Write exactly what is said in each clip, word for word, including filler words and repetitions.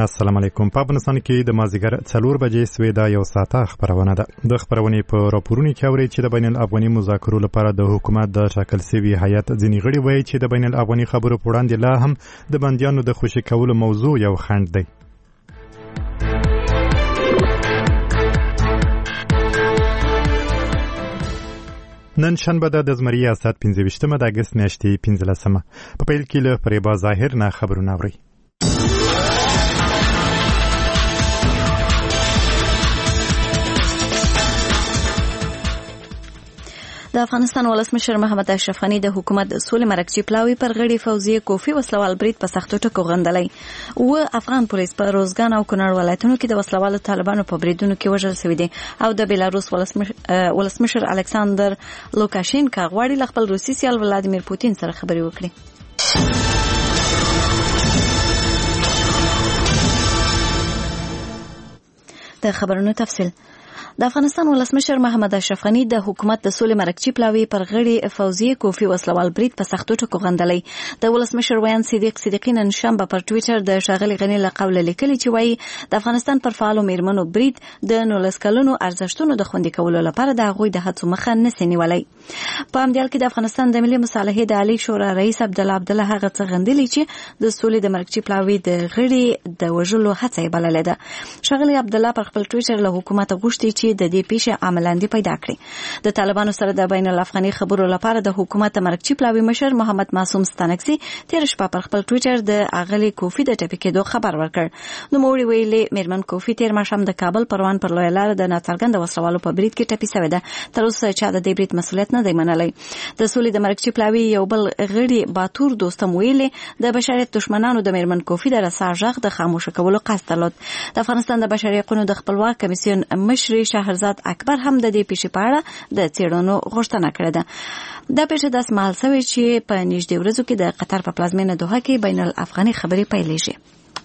السلام علیکم. په افغانستان کې د مازدیګر څلور بجې سوې دا یو ساعته خبرونه ده. د خبرونې په راپورونو کې اورئ چې د بین الافغاني مذاکرو لپاره د حکومت د ټاکل شوي هیئت ځینې غړي وایي چې د بین الافغاني خبرو په وړاندې لا هم د بندیانو د خوشي کولو موضوع یو خنډ دی. نن شنبه ده د زمري اسات پنځه ویشتمه د اګست میاشتې پنځلسمه. په پیل کې له فریبا ظاهر نه خبرونه اورئ. د افغانستان ولسمشر محمد اشرف غني د حکومت د سولې مرکزي پلاوي پر غړي فوزي کوفي وسلوال برید په سختو ټکو غندلای. و افغان پولیس په روزګان او کونړ ولایتونو کې د وسلوال طالبانو په بریدونو کې وژل شوي دي او د بیلاروس ولسمشر الکساندر لوکاشینکا غواړي له خپل روسي سیال ولادیمیر پوتین سره خبرې وکړي. د خبرونو تفصیل. د افغانستان ولسمشر محمد اشرف غني د حکومت د سولې مرکزي پلاوي پر غړي فوزي کوفي وسلوال برید په سختو ټکو غندلای. د ولسمشر ویان صدیق صدیقی نن شنبه پر ټوئیټر د شاغلي غني له قوله لیکلي چې وایي د افغانستان پر فعالو میرمنو برید د نولس کلونو ارزښتونو د خوندي کولو لپاره د هغوی د هڅو مخه نسی نیولای. په همدې حال کې د افغانستان د ملي مصالحې د عالی شورا رئیس عبدالله عبدالله هغه څه غندلي چې د سولې د مرکزي پلاوي د غړي د وژلو هڅه یې بللې ده. شاغلي عبدالله پر خپل ټوئیټر له حکومت غوښتي چې د دې پیښې عملاندې پیدا کړي. د طالبانو سره د بین الافغاني خبرو لپاره د حکومت مرکزي پلاوي مشر محمد معصوم ستانکزي تیر شپه پر خپل ټوئیټر د اغلی کوفي د ټپي کېدو خبر ورکړ. نو موري ویلې میرمن کوفي تیر ماښام د کابل پروان پر لوی لار د ناڅرګند وسلوالو په برید کې ټپي شوې ده. تر اوسه چا د دې برید مسؤلیت نه دی منلی. د سولې د مرکزي پلاوي یو بل غړي باتور دوستم ویلې د بشریت دشمنانو د میرمن کوفي د رسا ژغ د خاموش کولو قصد درلود. د افغانستان د بشري حقوقو د خپلواک کمیسیون مشر شهرزاد اکبر هم د دې پیښې په اړه د څېړنو غوښتنه کړې ده. دا پیښه داسې مهال شوې چې په نږدې ورځو کې د قطر په پلازمینه دوحه کې بین الافغاني خبرې پیلېږي.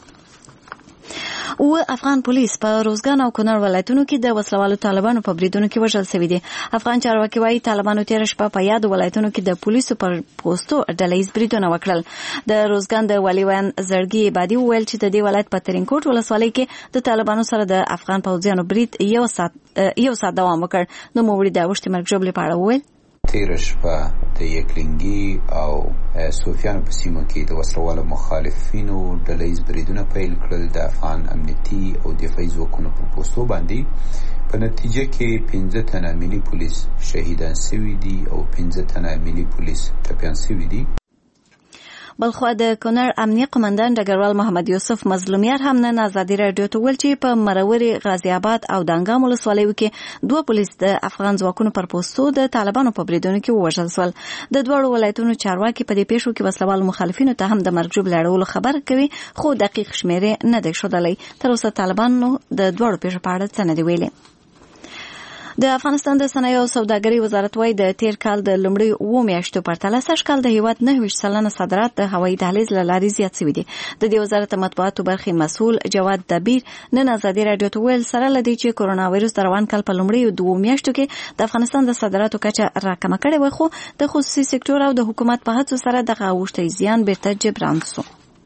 و افغان پولیس په روزګان او کونړ ولایتونو کې د وسلوالو طالبانو په بریدونو کې وژل شوي دي. افغان چارواکي وايي طالبانو تیر شپه په یاد ولایتونو کې د پولیسو پر پوسټو ډلهیز بریدونه وکړل. د روزګان د والیوان زړګي عبادي وویل چې د دې ولایت په ترینکوټ ولسوالۍ کې د طالبانو سره د افغان پوځیانو برید یو ساعت یو ساعت دوام وکړ. نو موږ د اوښتې مرګ ژوبلې په اړه وویل. تیر شپه د یکلنګي او صوفیانو په سیمو کې د وسلوالو مخالفینو ډلهیز بریدونه پیل کړل د افغان امنیتي او دفاعي ځواکونو په پوستو باندې. په نتیجه کې پنځه تنه ملي پولیس شهیدان شوي دي او پنځه تنه ملي پولیس ټپیان شوي دي. بلخوا د کونړ امنیه قومندان ډګروال محمد یوسف مظلومیار هم نن ازادي راډیو ته ویل چې په مروري غازی آباد او دانګام ولسوالیو کې دوه پولیس د افغان ځواکونو پر پوسټو د طالبانو په بریدونو کې ووژل شول. د دواړو ولایتونو چارواکي په دې پیښو کې وسلوال مخالفینو ته هم د مرګ ژوبلې اړولو خبر کوي خو دقیق شمیرې نه دی ښودلی. تر اوسه طالبانو د دواړو پیښو په اړه څه نه دي ویلي. د افغانستان د صنایع او سوداګرۍ وزارت وايي د تیر کال د لومړۍ اوو میاشتو پرتله سږ کال د هیواد نهه ویشت سلنه صادرات د هوایي دهلیز له لارې زیات شوي دي. د دې وزارت مطبوعاتو برخې مسؤل جواد دبیر نن ازادي راډیو ته ویل سره له دې چې کرونا وایرس د روان کال په لومړۍ دوو میاشتو کې د افغانستان د صادراتو کچه راکمه کړې وه خو د خصوصي سکتور او د حکومت په هڅو سره دغه اوښتی زیان بیرته جبران سو.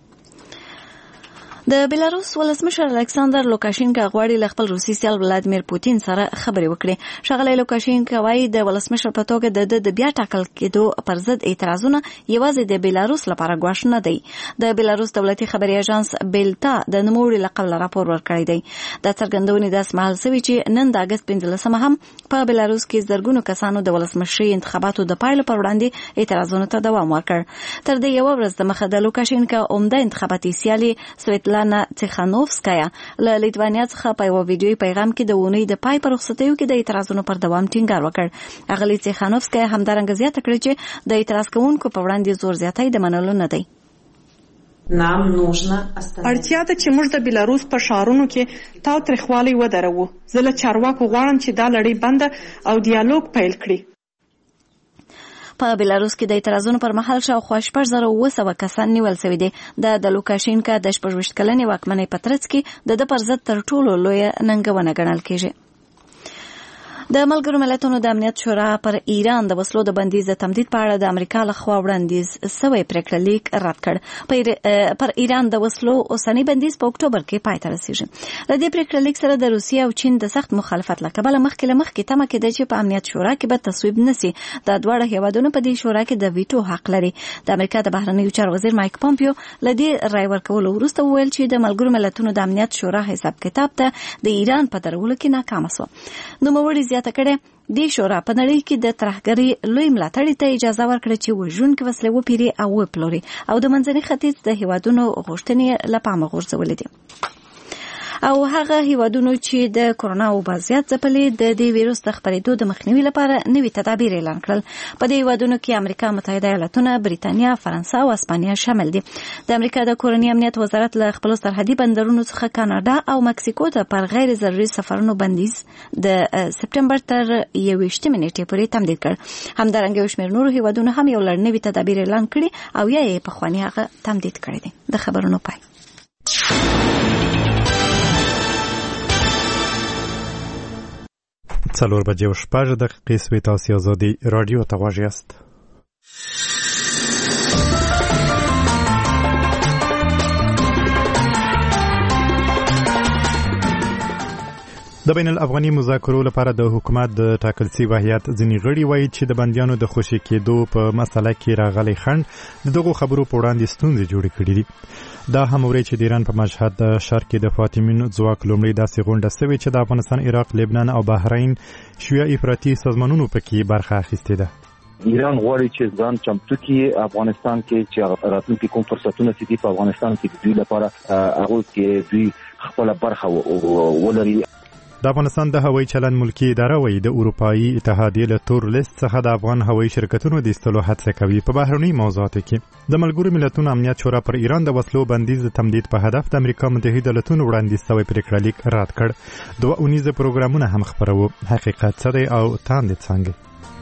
د بیلاروس ولسمشر الکساندر لوکاشینکا غواړي له خپل روسي سیال ولادیمیر پوتین سره خبرې وکړي. ښاغلی لوکاشینکا وایي د ولسمشر په توګه د د بیا ټاکل کېدو پر ضد اعتراضونه یوازې د بیلاروس لپاره ګواښ نه دی. د بیلاروس دولتي خبري اژانس بیلتا د نوموړي له قبله راپور ورکړی دی. د څرګندونې داسې مهال شوي چې نن د اګست پنځلسمه هم په بیلاروس کې زرګونو کسانو د ولسمشري انتخاباتو د پایلو پر وړاندې اعتراضونو ته دوام ورکړ. تر دې یوه ورځ دمخه د لوکاشینکا عمده انتخاباتي سیالي سویتلانا تیخانوفسکایا له لیتوانیا څخه په یو ویډیوي پیغام کې د اونۍ د پای پر رخصتیو کې د اعتراضونو پر دوام ټینګار وکړ. هغه تیخانوفسکایا همدارنګه زیاته کړې چې د اعتراض کوونکو په وړاندې زور زیاتی د منلو نه دی. اړتیا ده چې موږ د بیلاروس په ښارونو کې تاوتریخوالی ودروو. زه له چارواکو غواړم چې دا لړۍ بنده او ډیالوګ پیل کړي. په بیلاروس کې د اعتراضونو پر مهال شاوخوا شپږ زره اوه سوه کسان نیول شوي دي. د د لوکاشینکا د شپږ ویشت کلنې واکمنۍ په ترڅ کې د ده پر ضد تر ټولو لویه ننګونه ګڼل کېږي. د ملګرو ملتونو د امنیت شورا پر ایران د وسلو د بندیز د تمدید په اړه د امریکا لخوا وړاندیز شوی پریکړه لیک رد کړ. پر ایران د وسلو اوسنی بندیز په اکتوبر کې پای ته رسیږي. له دې پریکړه لیک سره د روسیې او چین د سخت مخالفت له کبله مخکې له مخکې تمه کېده چې په امنیت شورا کې به تصویب نشي. د دواړه هیوادونو په دې شورا کې د ویټو حق لري. د امریکا د بهرنیو چارو وزیر مایک پومپیو له دې رای ورکولو وروسته وویل چې د ملګرو ملتونو د امنیت شورا حساب کتاب ته د ایران په درولو کې ناکامه شو. نوموړي زیاته کړې د شورا په نړۍ کې د ترهګرۍ لوی ملاتړي ته اجازه ورکړه چې وژونکي وسلې وپیري او وپلوري او د منځني ختیځ د هیوادونو غوښتنې له پامه غورځولې دي. او هغه هیوادونو چې د کورونا وبازیات ځپلې د دې ویروس د خپرېدو د مخنیوي لپاره نوي تدابیر اعلان کړل. په دې هیوادونو کې امریکا متحده ایالاتونه، بریتانیا، فرانسه او اسپانیا شامل دي. د امریکا د کورنی امنیت وزارت له خپل سرحدي بندرونو څخه کاناډا او مکسیکو ته پر غیر ضروري سفرونو بندیز د سپټمبر تر یوویشتمې نیټې پورې تمدید کړ. همدارنګه یو شمېر نورو هیوادونو هم یو لړ نوي تدابیر اعلان کړي او یا یې پخواني هغه تمدید کړي دي. د خبرونو پای. څلور بجې او شپږ دقیقې سوې. تاسو آزادي رادیو ته غوږ یاست. د بین الافغاني مذاکرو لپاره د حکومت د ټاکل شوي هیات ځینې غړي وایي چې د بندیانو د خوشي کېدو په مسله کې راغلی خنډ د دغو خبرو په وړاندې ستونزې جوړې کړي دي. دا هم اوري چې د ایران په مشهد د شرق کې د فاطمین ځواک لومړی داسې غونډه سوې چې د افغانستان، عراق، لبنان او بحرین شیعه افراطي سازمانونو پکې برخه اخیستې ده. ایران غواړي چې ځان چمتو کړي افغانستان کې چې راتلونکي کوم فرصتونه چې په افغانستان کې د دوی لپاره هغه کې دوی خپل برخه ولري. د افغانستان د هوایي چلند ملکی اداره وایي د اروپایي اتحادیې له تور لیست څخه د افغان هوایي شرکتونو د ایستلو هڅه کوي. په بهرنیو موضوعاتو کې د ملګرو ملتونو امنیت شورا پر ایران د وسلو بندیز د تمدید په هدف د امریکا متحده ایالاتونو وړاندیز شوی پریکړه لیک رد کړ. دوه اونیزه پروګرامونه هم خپرو. حقیقت څه دی او تاندې څنګه؟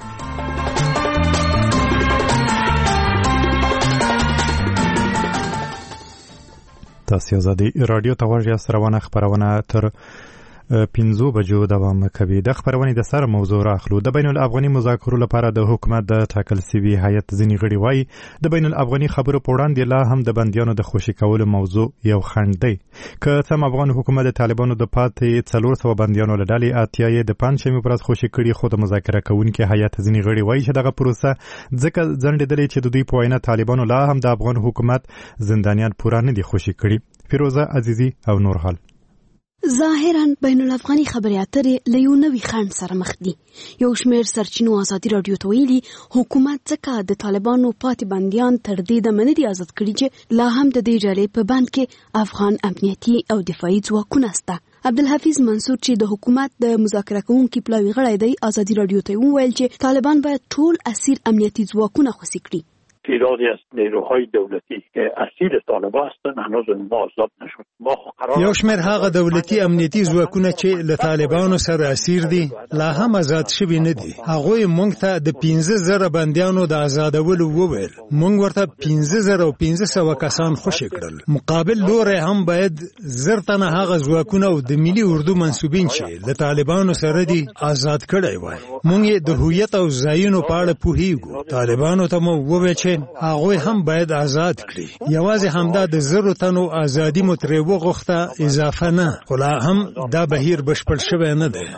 تاسو آزادي رادیو ته غوږ یاست. روانه خبرونه تر پنځو بجو دوام کوي. د خبرونې د سره موضوع راخلو. د بین الافغاني مذاکرو لپاره د حکومت د ټاکل شوي هیات ځینې غړي وایي د بین الافغاني خبرو په وړاندې لا هم د بندیانو د خوشي کولو موضوع یو خنډ دی. که سم افغان حکومت د طالبانو د پاتې څلور سوه بندیانو له ډلې اتیا یې د پنجشنبې په ورځ خوشي کړي، خو د مذاکره کوونکي هیات ځینې غړي وایي چې دغه پروسه ځکه ځنډېدلې چې د دوی په وینا طالبانو لا هم د افغان حکومت زندانیان پوره نه دي خوشي کړي. فیروزه عزیزی او نور حال. ظاهراً بین الافغاني خبرې اترې له یو نوي خنډ سره مخ دي. یو شمېر سرچینو ازادي راډیو ته ویلي حکومت ځکه د طالبانو پاتې بندیان تر دې دمه نه دي ازاد کړي چې لا هم د دې ډلې په بند کې افغان امنیتي او دفاعي ځواکونه شته. عبدالحفیظ منصور چې د حکومت د مذاکره کوونکي پلاوي غړی دی ازادي راډیو ته وویل چې طالبان باید ټول اسیر امنیتي ځواکونه خوشي کړي. تعدادی از نیروهای دولتی که اسیر طالبان هستند هنوز ما آزاد نشد. ما قرار یو شمېر هغه دولتي امنیتي ځواکونه چې له طالبانو سره اسیر دي لا هم آزاد شوي نه دي. هغوی موږ ته د پنځه زره بندیانو د آزادولو وویل. موږ ورته پنځه زره او پنځه سوه کسان خوشي کړل. مقابل لوری هم باید زر تنه هغه ځواکونه او د ملي اردو منسوبین چې له طالبانو سره دي آزاد کړی وای. موږ د هویت او ځایونو په اړه پوهیږو. طالبانو ته مو وویل چې هغوی هم باید آزاد کړي. یوازې همدا د زرو تنو آزادي مو ترې وغوښته اضافه نه، خو لا هم دا بهیر بشپړ شوی نه دی.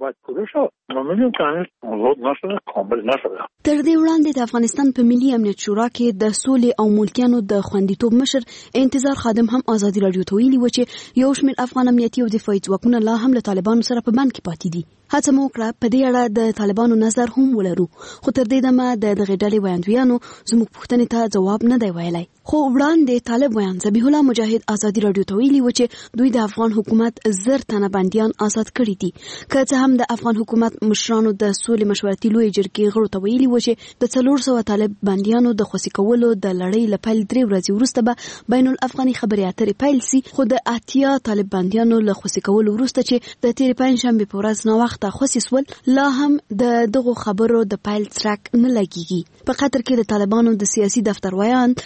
تر دې وړاندې د افغانستان په ملي امنیت شورا کې د سولې او ملکیانو د خوندیتوب مشر انتظار خادم هم ازادي راډیو ته ویلي و چې یو شمېر افغان امنیتي او دفاعي ځواکونه لا هم له طالبانو سره په بند کې پاتې دي. هڅه مو وکړه په دې اړه د طالبانو نظر هم ولرو، خو تر دې دمه د دغې ډلې ویاندویانو زموږ پوښتنې ته ځواب نه دی ویلی. خو وړاندې طالب ویان ذبیح الله مجاهد ازادي راډیو ته ویلي و چې دوی د افغان حکومت زر تنه بندیان آزاد کړي دي. که څه هم د افغان حکومت مشرانو د سولې مشورتي لویې جرګې غړو ته ویلي و چې د څلور سوه طالب بندیانو د خوسي کولو د لړۍ له پیل درې ورځې وروسته به بین الافغاني خبرې اترې پیل سي، خو د اتیا طالب بندیانو له خوسي کولو وروسته چې د تېرې پنجشنبې په ورځ ناوخته خوسي سول، لا هم د دغو خبرو د پیل څرک نه لګیږي. په قطر کې د طالبانو د سیاسي دفتر ویان سهیل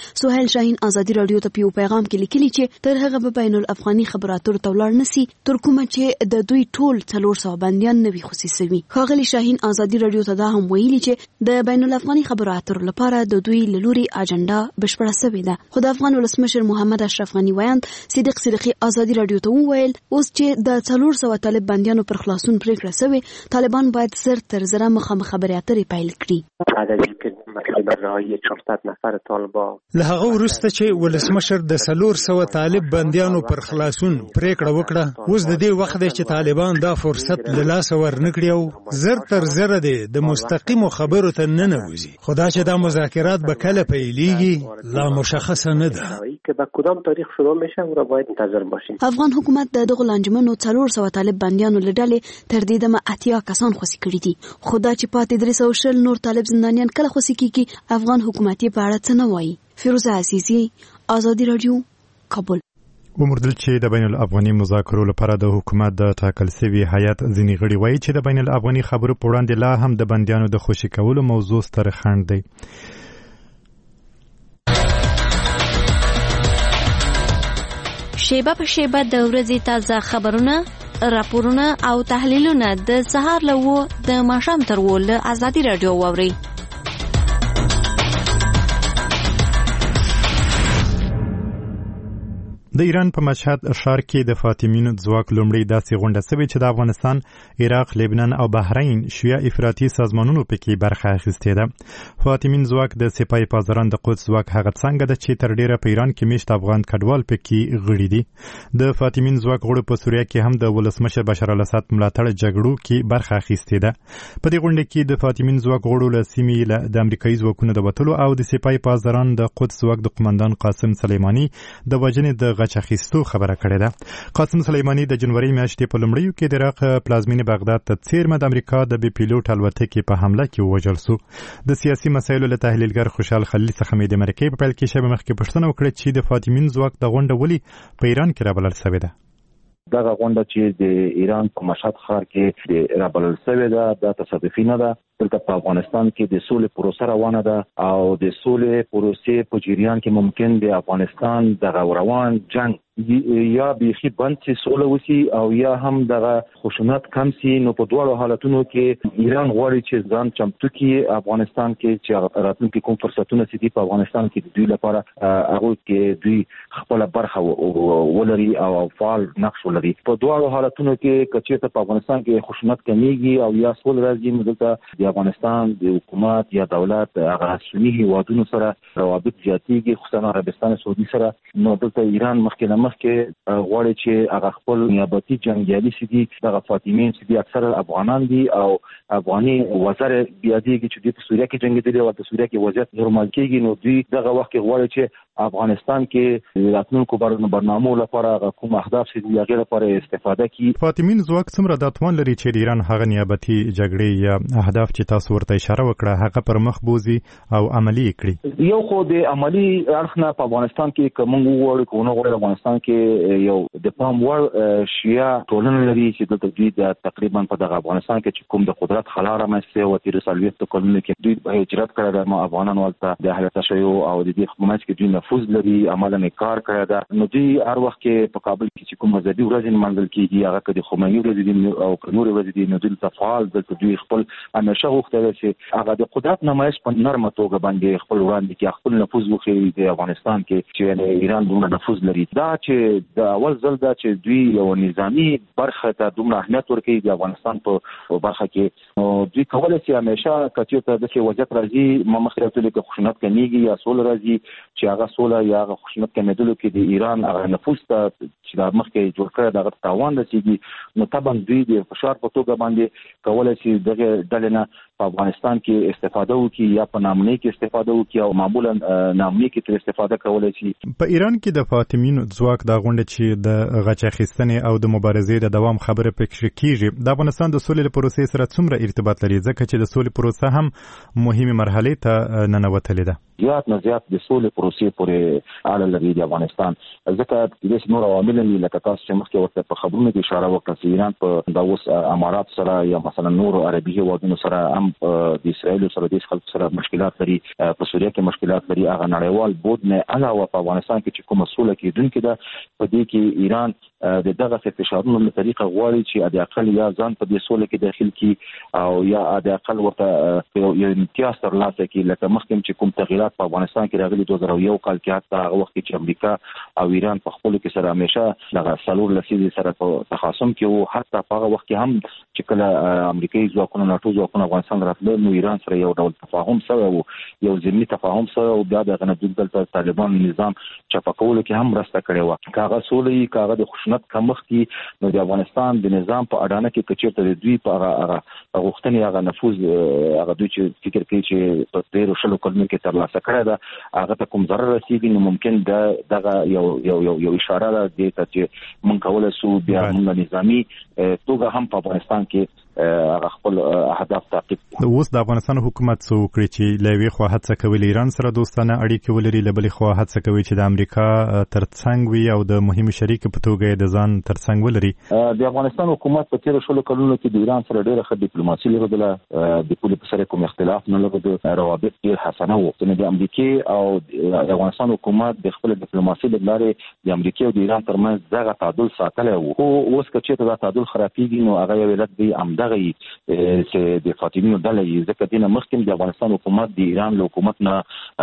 خاغلی شاهین ازادي رادیو ته په پیغام کې لیکلي چې تر هغه به بین الافغاني خبراتو ته ولاړ نسی تر کومه چې د دوی ټول څلور سوه بنديان نوي خصوصي خاغلی شاهین ازادي رادیو ته دا هم ویلي چې د بین الافغاني خبراتو لپاره د دوی لوري اجنډا بشپړه شوې ده. خو د افغان ولسمشر محمد اشرف غنی ویاند صدیق صدیقی ازادي رادیو ته وویل اوس چې د څلور سوه طالب بندیانو پر خلاصون پریکړه شوې طالبان باید زر تر زره مخامخ خبرې اترې پیل کړي. بعد از اینکه مطلب رهایی چهارصد نفر طالبان له هغه وروسته چې ولسمشر د څلور سوه طالب بندیانو پر خلاصون پریکړه وکړه اوس د دې وخت دی چې طالبان دا فرصت له لاسه ورنکړي او زر تر زره دی د مستقیمو خبرو ته نه نوځي. خدا چې دا مذاکرات به کله پیلیږي لا مشخصه نه ده که به کدام تاریخ شروع میشه او را باید منتظر باشیم. افغان حکومت د دغه لانجمنو څلور سوه طالب بندیانو له ډلې تر دې دمه اتیا کسان خوشي کړي دي. خو دا چې پاتې درې سوه شل نور طالب زندانیان کله خوشي کیږي افغان حکومت یې په اړه څه نه وایي. فیروزه عزیزی ازادي رادیو کابل. ومردل چې د بین الافغاني مذاکرو لپاره د حکومت د ټاکل سوي هیئت ځینې غړي وایي چې د بین الافغاني خبرو په وړاندې لا هم د بندیانو د خوشي کولو موضوع ستر خنډ دی. شیبه په شیبه د ورځې تازه خبرونه، راپورونه او تحلیلونه د سهار له اوه د ماښام تر اوه له ازادي راډیو واورئ. د ایران په مشهد ښار کې د فاطمیانو ځواک لومړی داسې غونډه شوې چې د افغانستان، عراق، لبنان او بحرین شیعه افراطي سازمانونو پکې برخه اخیستې ده. فاطمین ځواک د سپاه پاسداران د قدس ځواک هغه څنګه ده چې تر ډیره په ایران کې میشت افغان کډوال پکې غړي دي. د فاطمین ځواک غړو په سوریه کې هم د ولسمشر بشار الاسد ملاتړ جګړو کې برخه اخیستې ده. په دې غونډه کې د فاطمین ځواک غړو له سیمې له د امریکایي ځواکونو د وتلو او د سپاه پاسداران د قدس ځواک د قومندان قاسم سلیمانی د وژنې د غچ اخیستو خبره کړې ده. قاسم سلیمانی د جنوري میاشتې په لومړیو کې د عراق پلازمینې بغداد ته څیرمه د امریکا د بي پیلوټ الوتکې په حمله کې ووژل شو. د سیاسي مسایلو له تحلیلګر خوشحال خلیل څخه مې د مرکې په پیل کې شبه مخکې پوښتنه وکړه چې د فاطمین ځواک د غونډه ولې په ایران کې رابلل شوې ده. دغه غونډه چې د ایران په مشهد ښار کې د رابلل شوې ده دا تصادفي نه ده. دلته په افغانستان کې د سولې پروسه روانه ده او د سولې پروسې په جریان کې ممکن د افغانستان دغه روان جنگ یا بیخي بند سي سوله وسی او یا هم دغه خشونت کم سي. نو په دواړو حالتونو کې ایران غواړي چې ځان چمتو کړي افغانستان کې چې راتلونکي کوم فرصتونه سي په افغانستان کې د دوی لپاره هغه کې دوی خپل برخه ولري او فعال نقش ولري. په دواړو حالتونو کې کچېته په افغانستان کې خشونت کمیږي او یا سوله راځي نو دلته د افغانستان د حکومت یا دولت هغه سنی هیوادونو سره روابط زیاتېږي خصوصا عربستان سعودي سره. نو دلته ایران مخکې مخکې غواړي چې هغه خپل نیابتي جنگیالي سدي دغه فاطمین سدي اکثر افغانان دي او افغاني وزیر بیادیږي چې د سوریه کې جنگیدلي او د سوریه کې وضعیت نورمال کېږي. نو دوی دغه وخت کې غواړي چې افغانستان کې راتلونکو برنامو لپاره کوم اهداف سدي هغه لپاره استفاده کړي. فاطمین ځواک څومره د توان لري چې د ایران هغه نیابتي جګړې یا اهداف چې تاسو ورته اشاره وکړه هغه پر مخ بوزي او عملی کړي؟ یو خو د عملی اړخ نه په افغانستان کې کوم وګړي کو نه غواړي افغانستان کې یو د پام وړ شیعه ټولنه لري چې د دوی د تقریبا په دغه افغانستان کې چې کوم د قدرت خلاره مېسته او تیر سالويت کلونه کې دوی هجرت کړی د افغانانو ولته د اهل تشیع او د دې حکومت کې دوی نفوذ لري عملاً کار کړی دا. نو دوی هر وخت کې په کابل کې چې کوم مذهبي ورځې منځل کېږي هغه کې د خمیني ورځې او نور ورځې دي نو دوی تفعال د دوی خپل همیشه غوښتل چې هغه د قدرت نمایش په نرمه توګه باندې خپل وړاندې کې خپل نفوذ وکړي د افغانستان کې چې ایران دومره نفوذ لري. دا چې د اول ځل دا چې دوی یو نظامی برخه ته دومره اهمیت ورکوي د افغانستان په برخه کې نو دوی کولای شي همیشه کچې ته د وضعیت راځي ما مخکې راځي چې خشونت کمیږي یا سوله راځي چې هغه سوله یا هغه خشونت کمیدلو کې د ایران هغه نفوذ ته چې د مخکې جوړ کړی دغه تاوان رسیږي نو طبعا دوی د فشار په توګه باندې کولای شي دغه ډلې نه په افغانستان کې استفاده وکړي یا په نامنۍ کې استفاده وکړي او معمولا نامنۍ کې تر استفاده کولای شي. په ایران کې د فاطمین ځواک د غونډه چې د غچ اخیستنې او د مبارزې د دوام خبره پکې کیږي د افغانستان د سولې پروسې سره څومره ارتباط لري ځکه چې د سولې پروسه هم مهمه مرحله ته ننوتلې ده؟ زیات نه زیات د سولې پروسې پورې اړه لري د افغانستان. ځکه د نور عوامل لکه تاسو چې مخکې ورته په خبرونو کې اشاره وکړه چې ایران په د اوس امارات سره یا مثلا نور عربي هیوادونو سره هم د اسرائیل سره د خلکو سره مشکلات لري، په سوریه کې مشکلات لري. هغه نړیوال بود نه علاوه په افغانستان کې چې کومه سوله کېدونکې ده، په دې کې ایران د دغه فشارونو له طریقه غواړي چې د اقل یا ځان په دې سوله کې داخل کی او یا د اقل ورته یو امتیاز ترلاسه کړي. لکه مخکې چې کوم تغیرات په افغانستان کې راغلي دوه زره یو کال کې، حتی هغه وخت چې امریکا او ایران په خپل کې سره همیشه دغه څلور لسیزې سره په تخاصم کې وو. حتی په هغه وخت کې هم چې کله امریکایي ځواکونه ناټو ځواکونه افغانستان راتلل، نو ایران سره یو ډول تفاهم شوی وو، یو ضمني تفاهم شوی او بیا د غنډ دلته طالبان نظام چپکولو کې هم مرسته کړې وه. کاغه سولې کاغه د خشونت کمښت کې نو د افغانستان د نظام په اډانه کې کچېرته د دوی په هغه غوښتنې هغه نفوذ هغه دوی چې فکر کوي چې په تیرو شلو کلونو کې ترلاسه کړی ده هغه ته کوم ضرر رسېږي، نو ممکن د دغه یو یو یو یو اشاره ده دې ته چې موږ کولی شو بیا موږ نظامي توګه هم په افغانستان کې هغه خپل اهداف تعقیب کړو. اوس د افغانستان حکومت څه وکړي چې له یوې خوا هڅه کوي له ایران سره دوستانه اړیکې ولري، له بلې خوا هڅه کوي چې د امریکا ترڅنګ وي او د مهمې شریکې په توګه یې د ځان ترڅنګ ولري. د افغانستان حکومت په تېرو شلو کلونو کې د ایران سره ډېره ښه ډیپلوماسي لرله، د پولې په سر کوم اختلاف نه لرلو، روابط ډېر حسنه وو. نو د امریکې او د افغانستان حکومت د خپل ډیپلوماسي له لارې د امریکې او د ایران ترمنځ دغه تعادل ساتلی وو. خو اوس که چېرته دا تعادل خرابېږي نو هغه یو علت دی همدغه چې د فاطمیانو ډله یې، ځکه دې نه مخکې د افغانستان حکومت د ایران له حکومت نه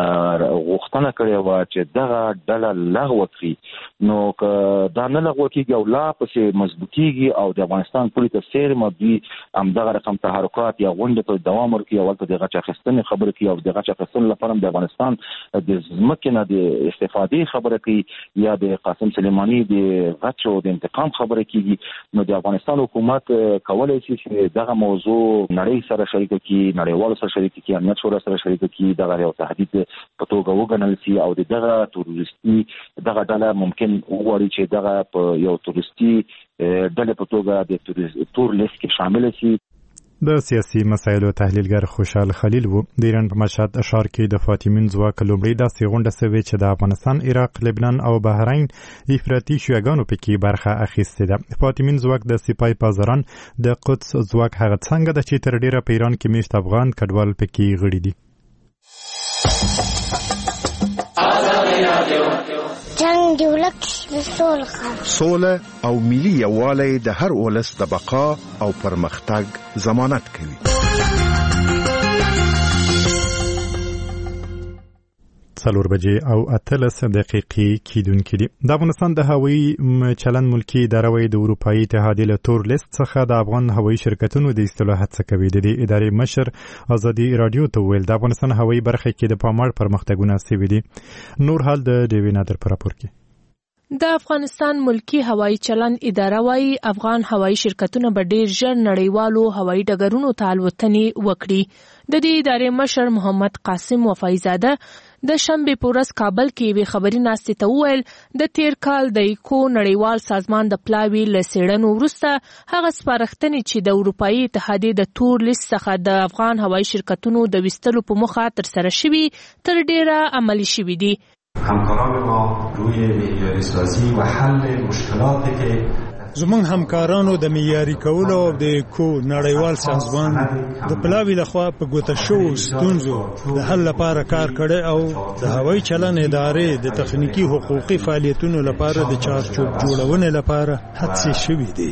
غوښتنه کړې وه چې دغه ډله لغوه کړي. نو که دا نه لغوه کېږي او لا پسې مضبوطېږي او د افغانستان پولې ته څیرمه دوی همدغه رقم تحرکات یا غونډې ته دوام ورکړي او هلته د غچ اخیستنې خبرې کوي او د غچ اخیستنې لپاره هم د افغانستان د ځمکې نه د استفادې خبره کوي یا د قاسم سلیماني د غچ او د انتقام خبره کېږي، نو د افغانستان حکومت کولی شي چې دغه موضوع نړۍ سره شریک کړي، نړیوالو سره شریک کړي، امنیت شورا سره شریک کړي، دغه یو تهدید په توګه وګڼل شي او دغه تروریستي دغه ډله ممکن وغواړي چې دغه په یو تروریستي ډلې په توګه د تور لیست کې شامل شي. د سیاسي مسایلو تحلیلګر خوشحال خلیل وو. د ایران په مشهد ښار کې د فاطمین ځواک لومړی داسې غونډه سوې چې د افغانستان، عراق، لبنان او بحرین افراطي شیعاګانو پکې برخه اخیستې ده. فاطمین ځواک د سپای پازران د قدس ځواک هغه څنګه ده چې تر ډیره په ایران کې میشت افغان کډوال پکې غړي دي. جنگ دی ولک سوله سوله او ملي یووالی د هر ولس د بقا او پرمختګ ضمانت کوي. څلور بجې او اتلس دقیقې کیدونکې دي. د افغانستان د هوایي چلند ملکي اداره وايي د اروپایي اتحادیې له تور لیست څخه د افغان هوایي شرکتونو د ایستلو هڅه کوي. د دې ادارې مشر ازادي راډیو ته وویل د افغانستان هوایي برخه کې د پاموړ پرمختګونه شوي دي. نور حال د ډیوي نادر په راپور کې. د افغانستان ملکی هوایی چلند اداره وايي افغان هوایی شرکتونه به ډیر ژر نړیوالو هوایی ډګرونو ته الوتنې وکړي. د دې ادارې مشر محمد قاسم وفایزاده د شنبه په ورځ کابل کې وی خبري ناستې ته وویل د تیر کال د ایکو نړیوال سازمان د پلاوي له څېړنو وروسته هغه سپارښتنې چې د اروپایي اتحادیې د تور لیست څخه د افغان هوایی شرکتونو د ویستلو په موخه ترسره شوي تر ډیره عملي شوي دي. همکاران ما روی معیاری سازی و حل مشکلاتی که زمونږ همکارانو د معیاري کولو او د کو نړیوال سازمان د پلاوي لخوا په ګوته شوو ستونزو د حل لپاره کار کړی او د هوایي چلند ادارې د تخنیکی حقوقي فعالیتونو لپاره د چارچوب جوړونې لپاره هڅې شوې دي.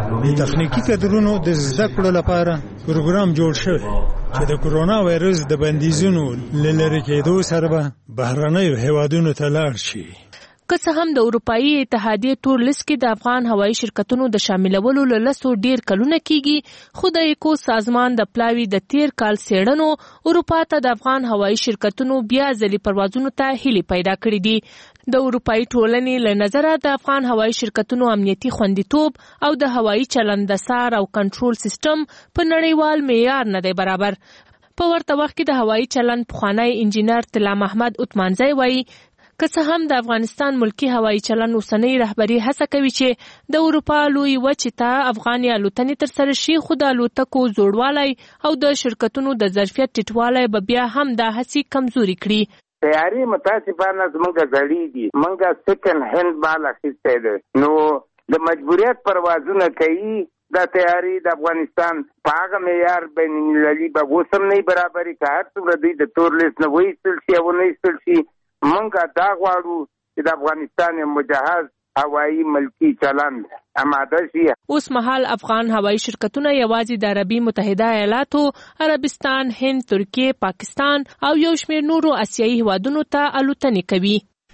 د تخنیکی کادرونو د زده کړو لپاره پروګرام جوړ شوی چې د کرونا وایرس د بندیزونو لری کېدو سره به بهرنیو هیوادونو ته لاړ شي. که څه هم د اروپایي اتحادیې تور لیست کې د افغان هوایی شرکتونو د شاملولو له لسو ډیر کلونه کیږي، خو د ایکو سازمان د پلاوي د تیر کال څېړنو اروپا ته د افغان هوایی شرکتونو بیا ځلې پروازونو ته هیلې پیدا کړې دي. د اروپایي ټولنې له نظره د افغان هوایی شرکتونو امنیتي خوندیتوب او د هوایی چلند د سار او کنټرول سیستم په نړیوال معیار نه دی برابر. په ورته وخت کې د هوایی چلند پخوانی انجینر طلا محمد عثمانزی وایي که څه هم د افغانستان ملکی هوایی چلند اوسنۍ رهبری هڅه کوي چې د اروپا لوی وچې ته افغاني الوتنې ترسره شي، خو د الوتکو زوړوالی او د شرکتونو د ظرفیت ټیټوالی به بیا هم دا هڅې کمزوري کړي. تیاری متاسفانه زمونږ زړې دي، مونږ سیکنډ هند مال اخیستی دی، نو د مجبوریت پروازونه کوي. دا تیاری د افغانستان په هغه معیار بین المللي به اوس هم نه برابري که هر څومره دوی د تور لیست نه وایستل شي او نه ایستل شي. مونږ دا غواړو چې د افغانستان مجهز هوایی ملکی چلند اماده شي. اوس مهال افغان هوایی شرکتونه یوازې د عربي متحده ایالاتو، عربستان، هند، ترکیه، پاکستان او یو شمېر نورو آسیایي هیوادونو ته الوتنې کوي.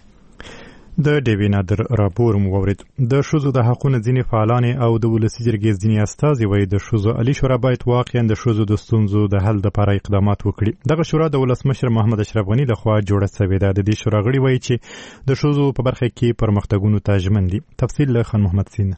د ډیوي نادر راپور مو واورید. د ښځو د حقونو ځینې فعالانې او د ولسي جرګې ځینې استازي وایي د ښځو عالي شورا باید واقعا د ښځو د ستونزو د حل دپاره اقدامات وکړي. دغه شورا د ولسمشر محمد اشرف غني لخوا جوړه سوې ده. د دې شورا غړي وایي چې د ښځو په برخه کې پرمختګونو ته ژمن دي. تفصیل له خان محمد سین.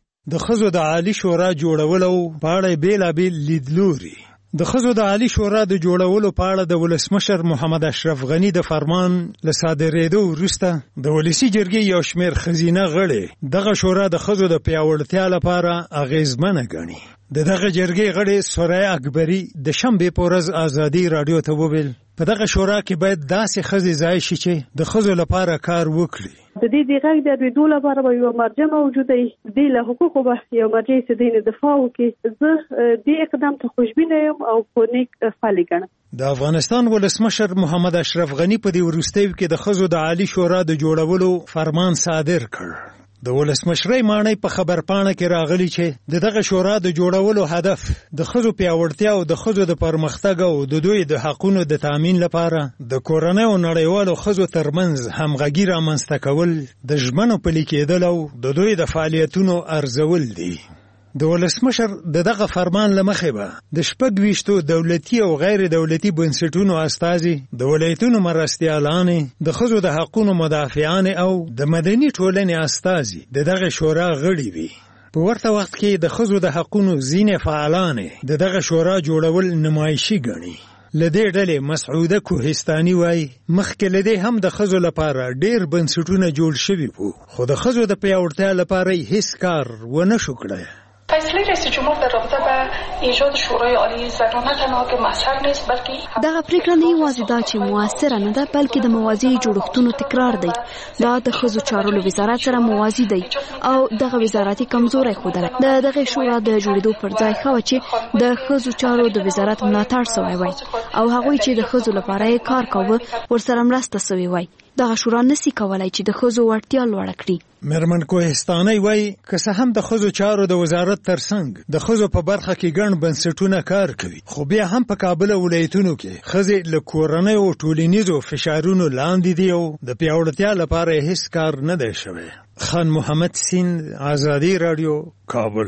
د ښځو د عالي شورا جوړولو په اړه بېلابېل لیدلوري. د ښځو د عالي شورا د جوړولو په اړه د ولسمشر محمد اشرف غني د فرمان له صادرېدو وروسته د ولسي جرګې یو شمېر ښځینه غړي دغه شورا د ښځو د پیاوړتیا لپاره اغېزمنه ګڼي. د دغه جرګې غړي سوریا اکبري د شنبې په ورځ ازادي راډیو ته وویل په دغه شورا کې باید داسې ښځې ځای شي چې د ښځو لپاره کار وکړي. د دې د غږ د اورېدو لپاره به یوه مرجع موجوده وي. د دې له حقوقو به یو مرجع چې د دې دفاع وکړي. زه دې اقدام ته خوشبینه یم او په نیک فعالي ګڼم. د افغانستان ولسمشر محمد اشرف غني په دې وروستیو کې د ښځو د عالي شورا د جوړولو فرمان صادر کړ. د ولسمشرۍ ماڼۍ په خبرپاڼه کې راغلي چې د دغه شورا د جوړولو هدف د ښځو پیاوړتیا او د ښځو د پرمختګ او د دوی د حقونو د تامین لپاره د کورنۍ او نړیوالو ښځو ترمنځ همغږي رامنځته کول، د ژمنو پلي کېدل او د دوی د فعالیتونو ارزول دي. د ولسمشر د دغه فرمان له مخې به د شپږ ویشتو دولتي او غیر دولتي بنسټونو استازي، د ولایتونو مرستیالانې، د ښځو د حقونو مدافعانې او د مدني ټولنې استازي د دغه شورا غړي وي. په ورته وخت کې د ښځو د حقونو ځینې فعالانې د دغه شورا جوړول نمایشي ګڼي. له دې ډلې مسعوده کوهستاني وایي مخکې له دې هم د ښځو لپاره ډېر بنسټونه جوړ شوي وو، خو د ښځو د پیاوړتیا لپاره یې هیڅ کار ونه شو کړی. فیصله رئیس جمهور در رابطه به ایجاد شورای عالی زنان نه تنها که مؤثر نیست بلکې دغه پریکړه نه یوازې دا چې موثره نه ده بلکې د موازی جوړښتونو تکرار دی. دا د ښځو چارو له وزارت سره موازی دی او دغه وزارتي کمزوري ښودله. د دغه شورا د جوړېدو پر ځای ښه وه چې د ښځو چارو د وزارت ملاتړ سوی وای او هغوی چې د ښځو لپاره یې کار کاوه ورسره مرسته سوې وای. دغه شورا نسی کولای چې د ښځو وړتیا لوړه کړي. میرمن کوهستاني وایي که څه هم د ښځو چارو د وزارت ترڅنګ د ښځو په برخه کې ګڼ بنسټونه کار کوي، خو بیا هم په کابل ولایتونو کې ښځې له کورنۍ او ټولنیزو فشارونو لاندې دي او د پیاوړتیا لپاره هیڅ کار نه دی شوی. خان محمد سین، ازادي راډیو، کابل.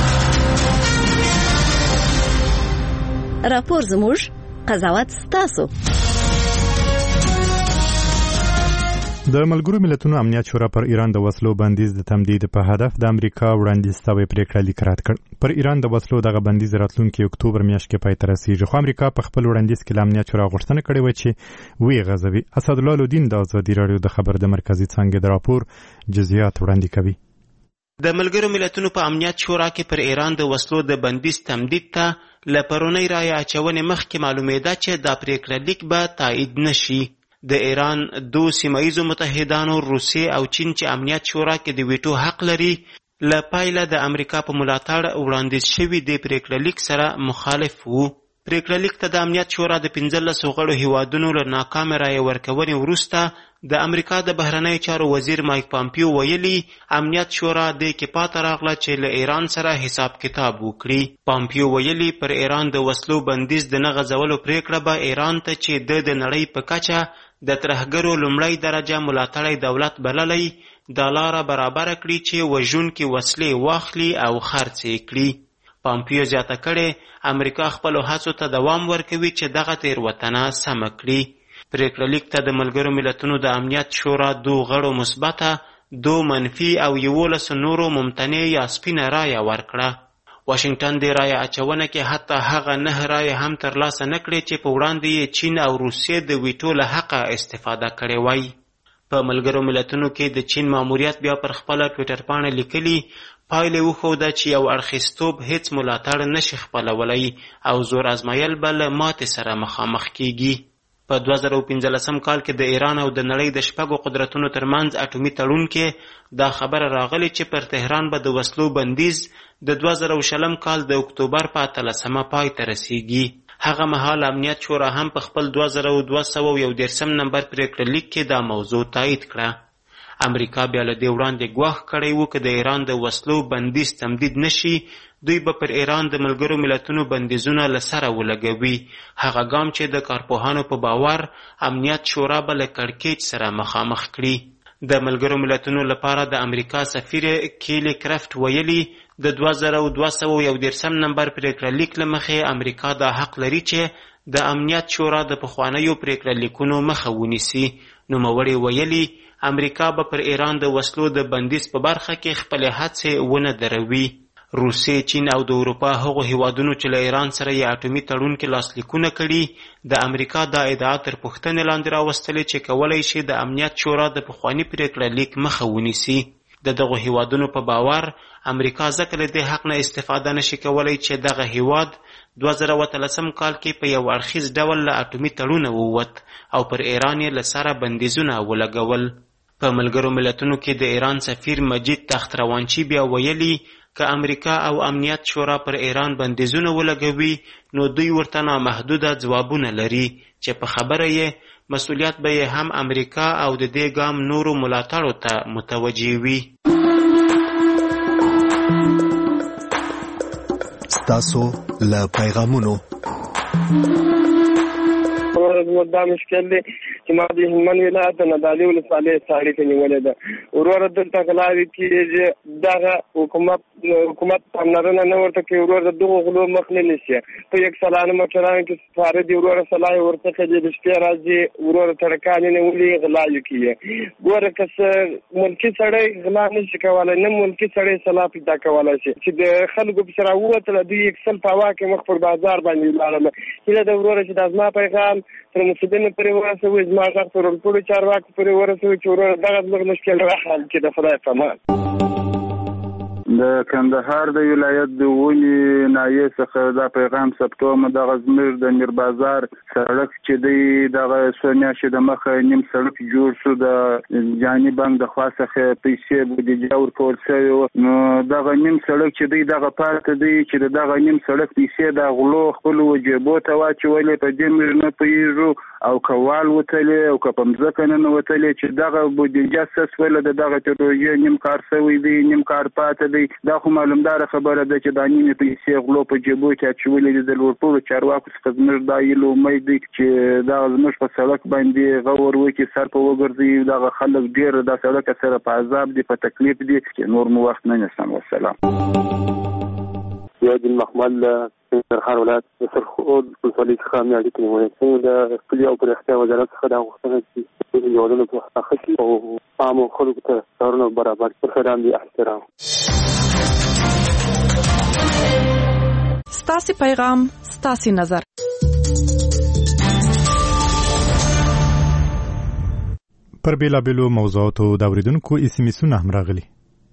راپور زموږ، قضاوت ستاسو. د ملګرو ملتونو امنیت شورا پر ایران د وسلو بندیز د تمدید په هدف د امریکا وړاندیز شوی پریکړه لیک رد کړ. پر ایران د وسلو دغه بندیز راتلونکي اکتوبر میاشت کې پای ته رسیږي، خو امریکا په خپل وړاندیز کې له امنیت شورا غوښتنه کړې وه چې ویې غځوي. اسدالله لودین د ازادي راډیو د خبر د مرکزي څانګې د راپور جزئیات وړاندې کوي. د ملګرو ملتونو په امنیت شورا کې پر ایران د وسلو د بندیز تمدید ته له پرونۍ رایې اچونې مخکې معلومېده چې دا پریکړه لیک به تایید نشي. د ایران دو سیمایزو متحدانو روسیې او چین چې امنیت شورا کې د ویټو حق لري له پایله د امریکا په ملاتړ وړاندیز شوي د پریکړه لیک سره مخالف وو. پریکړه لیک ته د امنیت شورا د پنځلسو غړو هیوادونو له ناکامه رایې ورکونې وروسته د امریکا د بهرنیو چارو وزیر مایک پامپیو ویلي امنیت شورا دې کې پاته راغله چې له ایران سره حساب کتاب وکړي. پامپیو ویلي پر ایران د وسلو بندیز د نه غځولو پریکړه به ایران ته چې د د نړۍ په کچه د ترهګرو لومړی درجه ملاتړی دولت بللی دا لاره برابره کړي چې وژونکي وسلې واخلي او خرڅ یې کړي. پامپیو زیاته کړې امریکا خپلو هڅو ته دوام ورکوي چې دغه تېروتنه سمه کړي. پریکړه لیک ته د ملګرو ملتونو د امنیت شورا دو غړو مثبته، دو منفي او یولس نورو ممتنع یا سپینه رایه ورکړه. واشنگټن د رایه اچونه کې حتی هغه نه رایه هم ترلاسه نه کړې چې په وړاندې یې چین او روسیې د ویټو له حقه استفاده کړې وای. په ملګرو ملتونو کې د چین ماموریت بیا پر خپله ټویټر پاڼه لیکلي پایلې وښوده چې یو اړخیزتوب هیڅ ملاتړ نشي خپلولی او زور ازمایل به له ماتې سره مخامخ کیږي. په دوه زره پنځلسم کال کې د ایران او د نړۍ د شپږو قدرتونو ترمنځ اټومي تړون کې دا خبره راغلی چې پر تهران به د وسلو بندیز د دوه زره شلم کال د اکتوبر په اتلسمه پای ته رسیږي. هغه مهال امنیت شورا هم په خپل دوه زره دوه سوه یو دېرشم نمبر پریکړه لیک کې دا موضوع تایید کړه. امریکا بیا له دې وړاندې ګواښ کړی و که د ایران د وسلو بندیز تمدید نشي دوی به پر ایران د ملګرو ملتونو بندیزونه له سره ولګوي. هغه ګام چې د کارپوهانو په باور امنیت شورا به له کړکېچ سره مخامخ کړي. د ملګرو ملتونو لپاره د امریکا سفیر کیلی کرفټ ویلي د دوه زره دوه سوه یو دېرشم نمبر پریکړه لیک له مخې امریکا دا حق لري چې د امنیت شورا د پخوانیو پریکړه لیکونو مخه ونیسي. نوموړي ویلي امریکا به پر ایران د وسلو د بندیز په برخه کې خپلې هڅې ونه دروي. روسیې، چین او د اروپا هغو هیوادونو چې له ایران سره یې اټومي تړون کې لاسلیکونه کړي د امریکا دا ادعا تر پوښتنې لاندې راوستلې چې کولی شي د امنیت شورا د پخواني پریکړه لیک مخه ونیسي. د دغو هیوادونو په باور امریکا ځکه له دې حق نه استفاده نشي کولی چې دغه هیواد دوه زره اتلسم کال کې په یو اړخیز ډول له اټومي تړونه ووت او پر ایران یې له سره بندیزونه ولګول. په ملګرو ملتونو کې د ایران سفیر مجید تختروانچي بیا ویلي که امریکا او امنیت شورا پر ایران بندیزونه ولګوي نو دوی ورته نامحدوده ځوابونه لري چې په خبره یې مسؤلیت به یې هم امریکا او د دې ګام نورو ملاتړو ته متوجه وي. ستاسو له پیغامونو دا مشکل دی چې ما د هلمند ولایت د نادعلي ولسوالۍ ساړې ته نیولې ده. وروره دلته غلاوې کېږي، دغه حکومت حکومت پاملرنه نه ورته کوي. وروره دغو غلو مخ نه نیسي. په یک سلانه موټرانو کې سپاره دي، وروره سلا یې ورڅخه دي، د شپې راځي وروره ترکان یې نیولي غلاوې کوي. ګوره که څه ملکي سړی غلا نه شي کولی، نه ملکي سړی سلا پیدا کولی شي چې د خلکو پسې راووتله دوی یک سل په هوا کې مخ پر بازار باندې ولاړله. هیله ده وروره چې دا زما پیغام تر مسؤلینو پورې ورسوي، زما غږ تر ټولو چارواکو پورې ورسوي چې وروره دغه زموږ مشکل راحل کړي د خدای په امان. د کندهار د ولایت د ونې ناحیې څخه دا پیغام ثبتوم. دغه زموږ د میر بازار سړک چې دی دغه څو میاشتې د مخه نیم سړک جوړ شو، د جاني بانک د خوا څخه پیسې بودیجه ورکول شوې وه. نو دغه نیم سړک چې دی دغه پاتې دی چې د دغه نیم سړک پیسې د غلو خپلو جیبو ته واچولې. په دې موږ نه پوهېږو او که وال وتلې او که په مځکه ننوتلې چې دغه بودیجه څه سوله د دغه پروژې نیم کار شوی دی، نیم کار پاتې دی. دا خو معلومداره خبره ده چې دا نیمې پیسې غلو په جیبو کې اچولې دي. د لوړپوړو چارواکو څخه زموږ دا هیله امید دی چې دغه زموږ په سړک باندې غور وکړي، سر په وګرځي. دغه خلک ډېر د سړک سره په عذاب دي، په تکلیف دي چې نور مو وخت نه نیسم. والسلام. زیاد المحمل سرحال ولایت سرخود ولسوالۍ څخه مې اړیکې نیولې. څنګه د خپلې او پراختیا وزارت څخه دا غوښتنه چې هیوادونو په حقه کړي او عامو خلکو ته کارونه برابر کړي. سلام دی، احترام. ستاسې پیغام، ستاسې نظر. پر بیلابیلو موضوعاتو د اوریدونکو اس ام اسونه هم راغلي.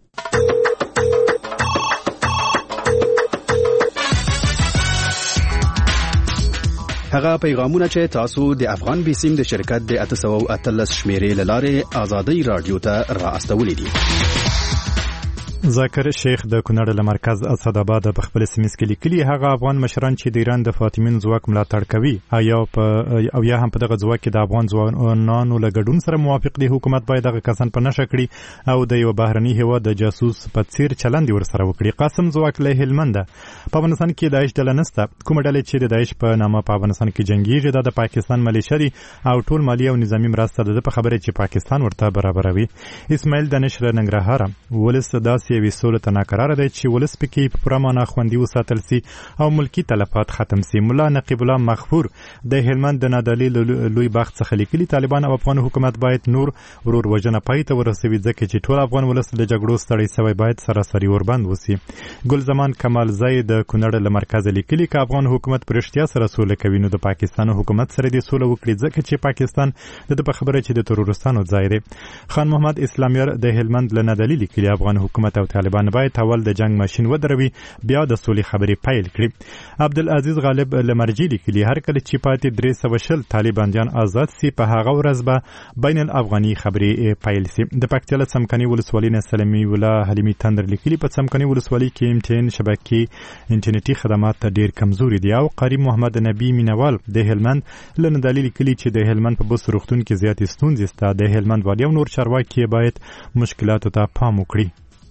هغه پیغامونه چې تاسو د افغان بیسیم د شرکت د اته سوه او اتلس شمیرې له لارې آزادۍ رادیو ته را استولې دي. ذاکر شیخ د کونړ له مرکز اسداباد په خپل سیمه کې لیکلي هغه افغان مشران چې د ایران د فاطمین ځواک ملاتړ کوي او په او یا هم په دغه ځواک کې د افغان ځوانانو له ګډون سره موافق دي، حکومت باید دغه کسان په نشه کړي او د یو بهرني هیواد د جاسوس په څیر چلند ورسره وکړي. قاسم ځواک له هلمند په افغانستان کې داعش ډله نسته. کومه ډله چې د داعش په نامه په افغانستان کې جنگیږي دا د پاکستان ملیشه دي او ټول مالی او نظامی مرسته ده په خبره چې پاکستان ورته برابروي. اسماعیل د نشر ننګرهار ولس داسې یوې سولې ته ناکراره دی چې ولس پکې په پوره معنا خوندي وساتل سي او ملکی تلفات ختم سي. مولا نقیب الله مغفور د هلمند د نادعلي لوی باغ څخه لیکلي طالبان او افغان حکومت باید نور ورور وژنه پای ته ورسوي ځکه چې ټول افغان ولس د جګړو ستړی سوی باید سراسري وربند وسی. ګل زمان کمال زای د کونړ له مرکز لیکلي چې افغان حکومت پر اړتیا سره سوله کوي نو د پاکستان حکومت سره د سوله وکړي ځکه چې پاکستان د په خبره چې د ترورستانو ځای دی. خان محمد اسلامیار د هلمند له نادعلي لیکلي افغان حکومت او طالبان باید اول د جنگ ماشين ودروي بیا د سولې خبرې پیل کړي. عبدالعزیز غالب لمرجی لیکلي هر کله چې پاتې درې سوه شل طالبانیان آزاد سي په هغه ورځ به بین الافغاني خبرې پیل سي. د پکتیا له څمکني ولسوالۍ نه سلمي ولا حلیمي تندر لیکلي په څمکني ولسوالۍ کې امتحان شبکې انټرنیټي خدمات ډېر کمزوري دي. او قریب محمد نبی مینوال د هلمند له ندالي لیکلي چې د هلمند په بس روغتون کې زیاتې ستونزې شته. د هلمند والي او نور چارواکي باید مشکلاتو ته پام وکړي.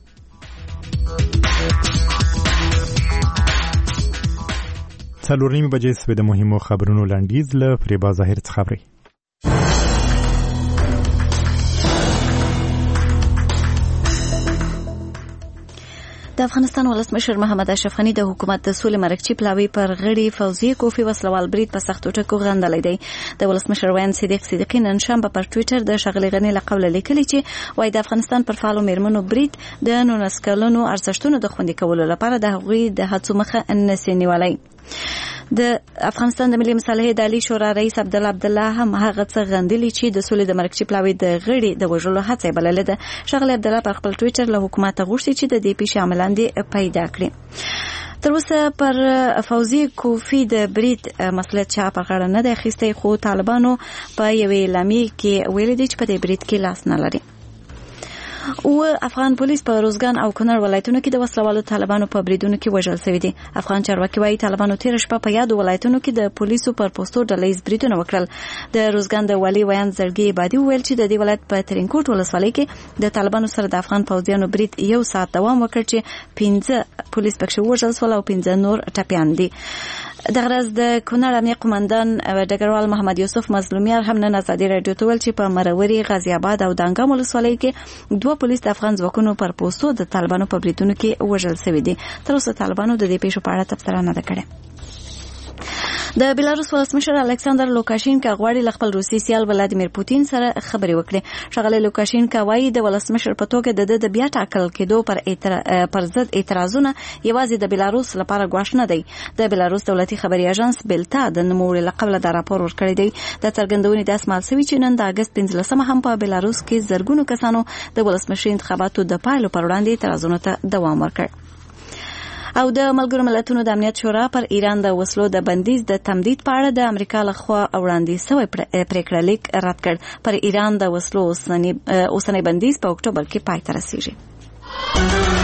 څلور نیمې بجې سوې د مهمو خبرونو لنډیز له فریبا ظاهر څخه خبرې. د افغانستان ولسمشر محمد اشرف غني د حکومت د سولې مرکچی پلاوی پر غړي فوزي کوفی وسلوال برید په سختو ټکو غندلې دی. د ولسمشر وین صدیق صدیقی نن شنبه پر ټوئیټر د شغلې غني له قوله لیکلي چې وای د افغانستان پر فعالو میرمنو برید د نولس کلونو ارزښتونو د خوندي کولو لپاره د هغوی د هڅو مخه نسی نیولای. د افغانستان د ملي مصالحې اداري شورا رئیس عبدالله عبدالله هم هغه څه غندلي چې د سولې د مرکچی پلاوی د غړي د وژلو هڅه بللې ده. شغله عبدالله پر خپل ټوئیټر له حکومت غوښتي چې د دې پیښې عملاً پیدا کړي. تر اوسه پر فوزي کوفی د برید مسؤلیت چا په غاړه نه دی اخیستی، خو طالبانو په یوې اعلامیې کې ویلي دي چې په دې برید کې لاس نه لري. او افغان پولیس په روزګان او کونړ ولایتونو کې د وسلوالو طالبانو په بریدونو کې وژل شوي دي. افغان چارواکي وايي طالبانو تیر شپه په یادو ولایتونو کې د پولیسو پر پوسټو ډلهییز بریدونه وکړل. د روزګان د والي ویان زړګي عبادي وویل چې د دې ولایت په ترینکوټ ولسوالۍ کې د طالبانو سره د افغان پوځیانو برید یو ساعت دوام وکړ چې پنځه پولیس پکښې وژل شول او پنځه نور ټپیان دي. دغه ورځ د کونړ امنیه قومندان ډګروال محمد یوسف مظلومیار هم نن ازادي راډیو ته ویل چې په مروري، غازي آباد او دانګام ولسوالۍ کې دوه پولیس د افغان ځواکونو پر پوسټو د طالبانو په بریدونو کې وژل شوي دي. تر اوسه طالبانو د دې پیښو په اړه تبصره نه ده کړې. د بیلاروس ولسمشر الکساندر لوکاشینکا غواړي له خپل روسي سیال ولادیمیر پوتین سره خبرې وکړي. ښاغلی لوکاشینکا وایي د ولسمشر په توګه د ده د بیا ټاکل کېدو پر اعترا... پر ضد اعتراضونه یوازې د بیلاروس لپاره ګواښ نه دی. د بیلاروس دولتي خبري اژانس بلتا د نوموړي له قبله دا راپور ورکړی دی. د څرګندونې د اسمال سوي چې نن د اګست پنځلسمه هم په بیلاروس کې زرګونو کسانو د ولسمشر انتخاباتو د پایلو پر وړاندې اعتراضونو ته دوام ورکړ. او د ملګرو ملتونو د امنیت شورا پر ایران د وسلو د بندیز د تمدید په اړه د امریکا لخوا وړاندې شوی پریکړه لیک رد کړ. پر ایران د وسلو اوسنی بندیز په اکتوبر کې پای ته رسیږي.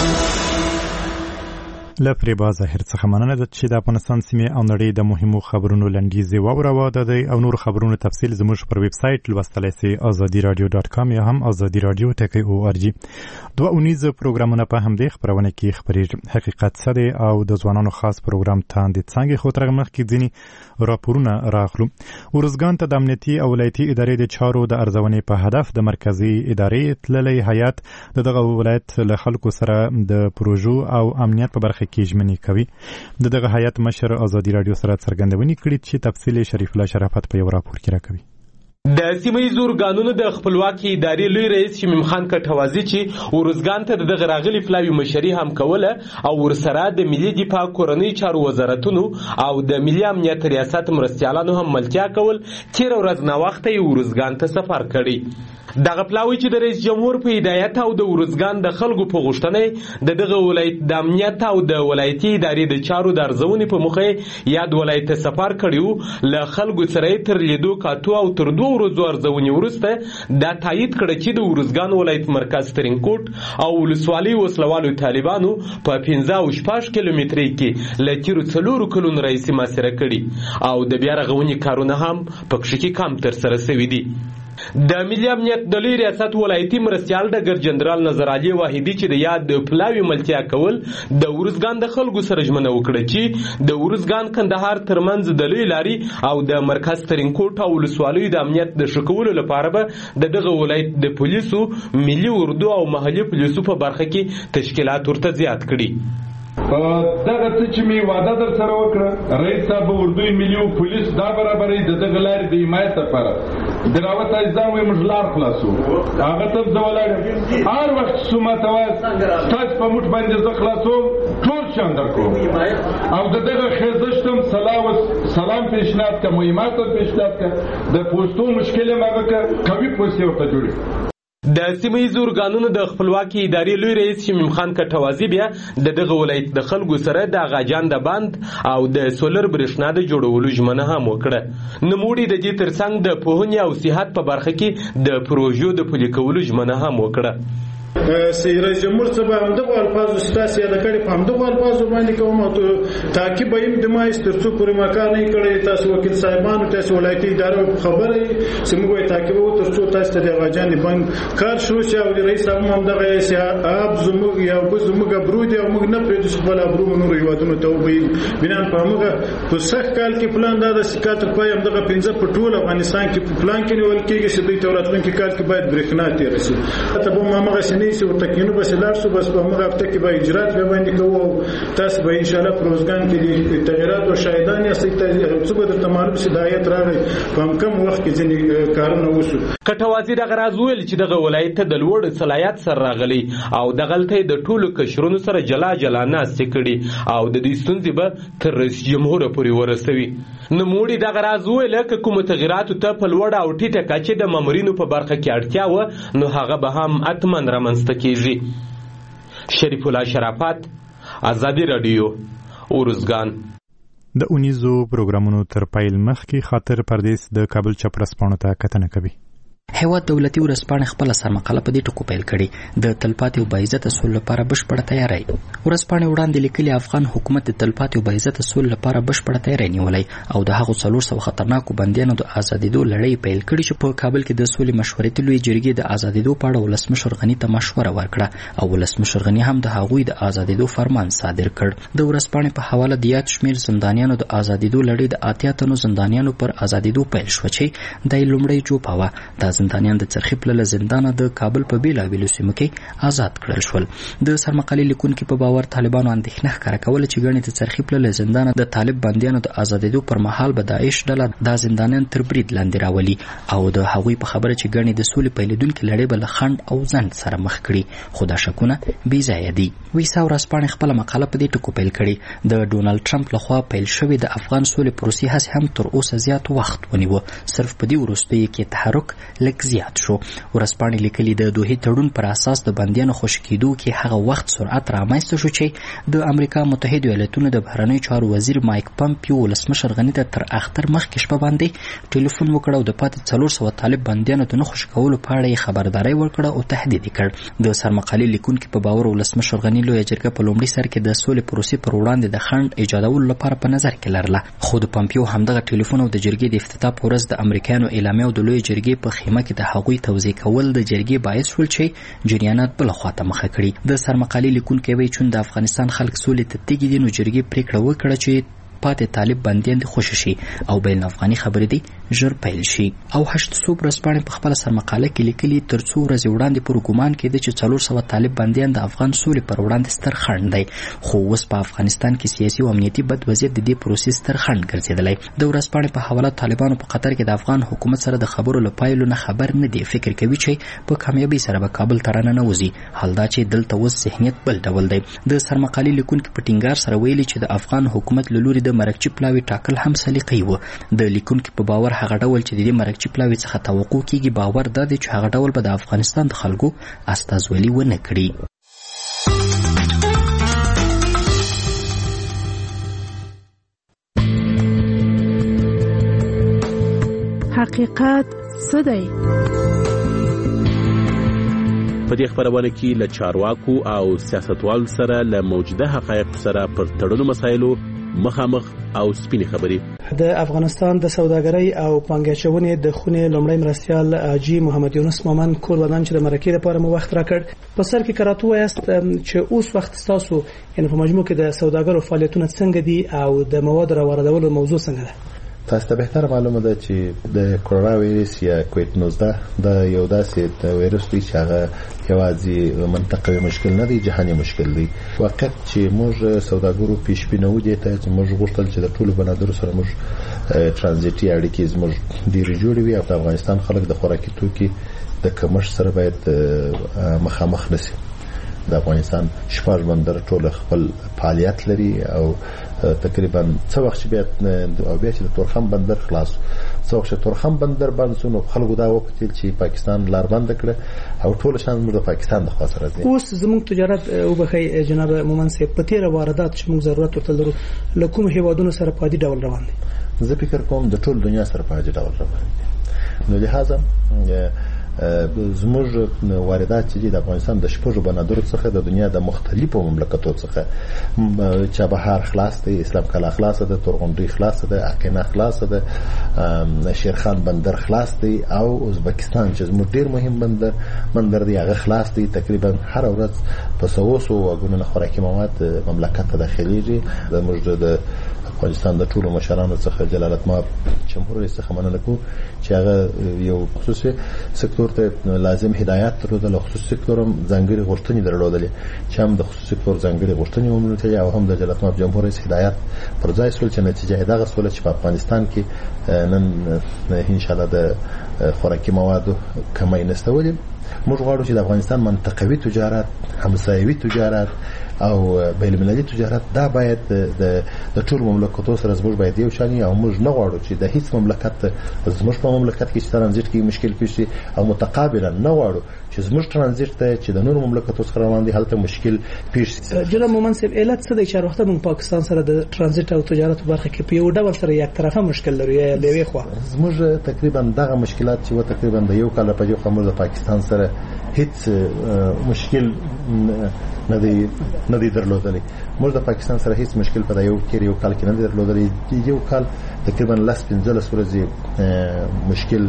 له فریبا ظاهر څخه مننه ده چې د افغانستان سیمې او نړۍ د مهمو خبرونو لنډیزې واوروه. د دې او نور خبرونو تفصیل زموږ پر ویب سایټ لوستلی سئ ازادي رادیو ډاټ کام یا هم ازادي رادیو ټکی او ار جی. دوه اونیزه پروګرامونه په همدې خپرونه کې خپرېږي. حقیقت څه دی او د ځوانانو خاص پروګرام تاندې څانګې خو تر هغه مخکې ځینې راپورونه راخلو. ورزګان ته د امنیتي او ولایتي ادارې د چارو د ارزونې په هدف د مرکزي ادارې تللی هیات د دغه ولایت له خلکو سره د پروژو او امنیت په برخه کې ژمنې کوي. د دغه هیات مشر ازادي رادیو سره څرګندونې کړي چې تفصیل شریف الله شرافت په یو راپور کې راکوي. د سیمه‌ییزو ارګانونو د خپلواکۍ ادارې لوی رئیس شمیم خان کټوازي چې ورزګان ته دغه راغلي پلاوي مشري هم کوله او ورسره د ملي دفاع کورنۍ چارو وزارتونو او د ملي امنیت ریاست مرستیالانو هم ملتیا کول تیر ورځ نه وخت یې ورزګان ته سفر کړي. دغه پلاوی چې د رئیس جمهور په هدایت او د ورزګان د خلکو په غوښتنې د دغه ولایت د امنیت او د ولایتي ادارې د چارو د ارزونې په موخه یاد ولایت ته سفر کړیو. له خلکو سره تر لیدو کاتو او تر دوه ورځو ارزونې وروسته دا تایید کړه چې د ورزګان ولایت مرکز ترینکوټ او ولسوالۍ وسلوالو طالبانو په پنځه او شپږ کیلومترۍ کې له تیرو څلورو کلونو راهیسې محاصره کړي او د بیا رغونې کارونه هم پکښې کې کم ترسره شوي دي. د ملي امنیت د لوی ریاست ولایتي مرستیال ډګر جنرال نظر علي واحدي چې د یاد د پلاوي ملتیا کول د ورزګان د خلکو سره ژمنه وکړه چې د ورزګان کندهار ترمنځ د لوی لاري او د مرکز ترینکوټ او ولسوالیو د امنیت د ښه کولو لپاره به د دغه ولایت د پولیسو، ملي اردو او محلي پولیسو په برخه کې تشکیلات ورته زیات کړي. دغه څه چې می وعده در سره وکړه رئیس صاحب اردوی ملي پولیس دا برابرې د دغه لارې د حمایت لپاره دراوت اجزام یې موږ لار خلاصو هغه ته زه ولاړ هر وخت څومره ته وایي تاسو په موټ باندې زه خلاصوم ټول شان در کوم او د دغه خیزشت هم سلام پیشنهاد که مهمات پیشنهاد که د پوستو مشکل هم هغه که قوي پوستې ورته جوړي. د سیمه ییزو ارګانونو د خپلواکي ادارې لوی رئیس شمیم خان کټوازی بیا د دغه ولایت د خلکو سره د غاجان د بند او د سولر برېښنا د جوړولو ژمنه هم وکړه. نوموړي د دې ترڅنګ د پوهنې او صحت په برخه کې د پروژو د پلي کولو ژمنه هم وکړه. رئیس جمهور صاحب همدغه الفاظو ستاسو یاد کړي په همدغه الفاظو باندې کوم او تعقیب ایم د مایس ترڅو پورې مکار نه کړی. تاسو وکیل صاحبانو تاسو ولایتي ادارو خبره سموږه تعقیب او ترڅو تاسو ته د غاجان بانک کار شو چې او رئیس صاحب همدغه سیاب زموږ یو زموږ برود او موږ نه پرې د خپل ابرو نور یوادونو ته وبي بنا په موږ په صح کال کې پلان دا د سکات په همدغه پنځه په ټول افغانستان کې پلان کې نیول کېږي چې د توراتلون کې کال کې باید برېښنا تیر شي. ته به موږ نيسي او تکینو بس لار شو بس په موږ هفته کې به اجرات به باندې کوو. تاسو به ان شاء الله پروزګان کې تغیرات او شاهدان یې ستاسو څه به د تمام هدایت راغی په کم وخت کې ځینې کارونه وشو. کټوازی دغه راز ویل چې دغه ولایت د لوړ صلاحیت سره راغلی او د غلطۍ د ټولو کشرونو سره جلا جلا ناستې کړي او د دې ستونزې به تر رئیس جمهور پورې ورسوي. نوموړي دغه راز ویل چې کوم تغیرات ته په لوړ او ټیټه کچه د مامورینو په برخه کې اړتیا و نو هغه به هم اتمن رامنځته کیږي. شریف الله شرافت، آزادی رادیو، اورزګان. د اونیزو پروګرامونو تر پیل مخکې خاطر پردیس د کابل چپرسپانو ته کتنه کوي. هیواد دولتي ورځپاڼې خپله سرمقاله په دې ټکو پیل کړې د تلپاتې او باعزته سولې لپاره بشپړه تیاری. ورځپاڼې وړاندې لیکلي افغان حکومت د تلپاتې او باعزته سولې لپاره بشپړه تیاری نیولی او د هغو څلور سوه خطرناکو بندیانو د ازادېدو لړۍ پیل کړې چې په کابل کې د سولې مشورتي لویې جرګې د ازادېدو په اړه ولسمشر غني ته مشوره ورکړه او ولسمشر غني هم د هغوی د ازادېدو فرمان صادر کړ. د ورځپاڼې په حواله د یاد شمېر زندانیانو د ازادېدو لړۍ د اتیا تنو زندانیانو پر ازادېدو پیل شوه چې د لومړی جوپه وه. دا زندانیان د څرخي پله زندانه د کابل په بیلابیلو سیمو کې آزاد کړل شول. د سرمقالې لیکونکي په باور طالبانو اندېښنه ښکاره کوله چې ګڼې د څرخي پله زندانه د طالب بندیانو د ازادېدو پر مهال به داعش ډله دا زندانیان تر برید لاندې راولي او د هغوی په خبره چې ګڼې د سولې پیلېدونکې لړۍ به له خنډ او ځنډ سره مخ کړي. خو دا شکونه بې ځایه دي. ویسا ورځپاڼې خپله مقاله په دې ټکو پیل کړې. د ډونالډ ټرمپ لخوا پیل شوې د افغان سولې پروسې هڅې هم تر اوسه زیات وخت ونیوه. صرف په دې وروستیو کې تحرک لږ زیات شو. ورځپاڼې لیکلي د دوحې تړون پر اساس د بندیانو خوشي کېدو کې هغه وخت سرعت رامنځته شو چې د امریکا متحده ایالتونو د بهرنیو چارو وزیر مایک پمپیو ولسمشر غني ته تر اختر مخکې شپه باندې ټلیفون وکړ او د پاتې څلور سوه طالب بندیانو ته نه خوشي کولو په اړه یې خبرداری ورکړه او تهدید یې کړ. د سرمقالې لیکونکي په باور ولسمشر غني لویه جرګه په لومړي سر کې د سولې پروسې پر وړاندې د خنډ ایجادولو لپاره په نظر کې لرله. خو د پمپیو همدغه ټلیفون او د جرګې د افتتاح په ورځ د امریکایانو اعلامیه او د لویې جرګې په خیمه کې د هغوی توضیح کول د جرګې باعث شول چې جریانات بله خواته مخه کړي. د سرمقالې لیکونکی وایي چې د افغانستان خلک سولې ته تږي دي نو جرګې پریکړه وکړه چې پاتې طالب بندیان دي خوشي شي او بین افغاني خبرې دي ژر پیل شي. او هشت صوب ورځپاڼې په خپله سرمقاله کې لیکلي تر څو ورځې وړاندې پورې ګمان کېده چې څلور سوه طالب بندیان د افغان سولې پر وړاندې ستر خنډ دی. خو اوس په افغانستان کې سیاسي او امنیتي بد وضعیت د دې پروسې ستر خنډ ګرځېدلی. د ورځپاڼې په حواله طالبانو په قطر کې د افغان حکومت سره د خبرو له پایلو نه خبر نه دي. فکر کوي چې په کامیابۍ سره به کابل ته راننوځي. حال دا چې دلته اوس ذهنیت بل ډول دی. د سرمقالې لیکونکي په ټینګار سره ویلي چې د افغان حکومت له لوري د مرکچي پلاوي ټاکل هم سلیقې و. د لیکونکي په باور هغه ډول چې د دې مرکچي پلاوي څخه توقع کیږي باور دا دی چې هغه ډول به د افغانستان د خلکو استازولي ونه کړي. حقیقت څه دی؟ په دې خبرونه کې له چارواکو او سیاستوالو سره له موجوده حقایق سره پر تړلو مسایلو مخامخ او سپینې خبرې. د افغانستان د سوداګرۍ او پانګاچونې د خونې لومړی مرستیال حاجي محمد یونس مومن کور ودان چې د مرکې لپاره مو وخت راکړ. په سر کې کراته وایست چې اوس وخت تاسو یعنی په مجموع کې د سوداګرو فعالیتونه څنګه دي او د مواد راوړلو موضوع څنګه ده؟ تاسو ته بهتر معلومه ده چې د کورونا وایرس یا کووید نوزده د یو داسې وایرس دی چې هغه یوازې منطقوي مشکل نه دی، جهاني مشکل دی. وقت چې موږ سوداګرو پیشبینو دي ته چې موږ غوښتل چې د ټولو بنادرو سره موږ ترانزیتي اړیکې زموږ ډېرې جوړې وي او د افغانستان خلک د خوراکي توکي د کمښت سره باید مخامخ نشي. د افغانستان شپږ بندر ټول خپل فعالیت لري او تقریبا څو وخت بیا او بیا چې د تورخم بندر خلاص څو وخت تورخم بندر باندې نو خلکو دا وکړل چې پاکستان لار بند کړ او ټول شان موږ د پاکستان د خاص راځي. اوس زموږ تجارت او بخای جناب مومن سي پتیره واردات چې موږ ضرورت ورته لرو لکه هیوادونو سره په دې ډول روان دي. زه فکر کوم د ټول دنیا سره په دې ډول روان دي. نو لهدا زموږ واردات چې د افغانستان د شپږو بنادرو څخه د دنیا د مختلفو مملکتونو څخه چابهار خلاص دی، اسلام کلا خلاص ده، تورغونډي خلاص ده، اقینه خلاص ده، شیرخان بندر خلاص دی او ازبکستان چې زموږ ډیر مهم بندر بندر دی هغه خلاص دی. تقریبا هر ورځ په سوسو وګونو خوراکي مواد مملکت ته داخليږي. د موږ د افغانستان د ټولو مشرانو څخه جلالت مآب جمهور رئیس څخه مننه کوم چې هغه یو خصوصي سکتور ته لازم هدایت درلودل، خصوصي سکتور هم ځانګړي غوښتنې درلودل چې هم د خصوصي سکتور ځانګړي غوښتنې ومنل او هم د جلالت مآب جمهور رئیس هدایت پر ځای سول چې نتیجه دغه سول چې په افغانستان کې نن ان شاء الله د خوراکي موادو کمی نستولې. موږ غواړو چې د افغانستان منطقوي تجارت، همسایوي تجارت او بین المللي تجارت دا باید د د ټول مملکتونو سره زموږ باید یو شانی او موږ نه غواړو چې د هیڅ مملکت زموږ په مملکت کې چې ترانزیت کې مشکل پیښ او متقابلا نه غواړو چې زموږ ترانزیت ته چې د نور مملکتونو سره روان دي هلته مشکل پیښ شي. جناب مومن صاحب علت څه دی چې وروسته موږ پاکستان سره د ترانزیت او تجارت په برخه کې په یو ډول سره یک طرفه مشکل لرو یا لوي خو زموږ تقریبا دغه مشکلات چې و تقریبا د یو کال په یو خمر د پاکستان سره هیڅ مشکل نه دی نه دی درلودلی. موږ د پاکستان سره هیڅ مشکل په یو کې یو کال کې نه درلودلی. یو کال تقریبا لاس پنځلس ورځې مشکل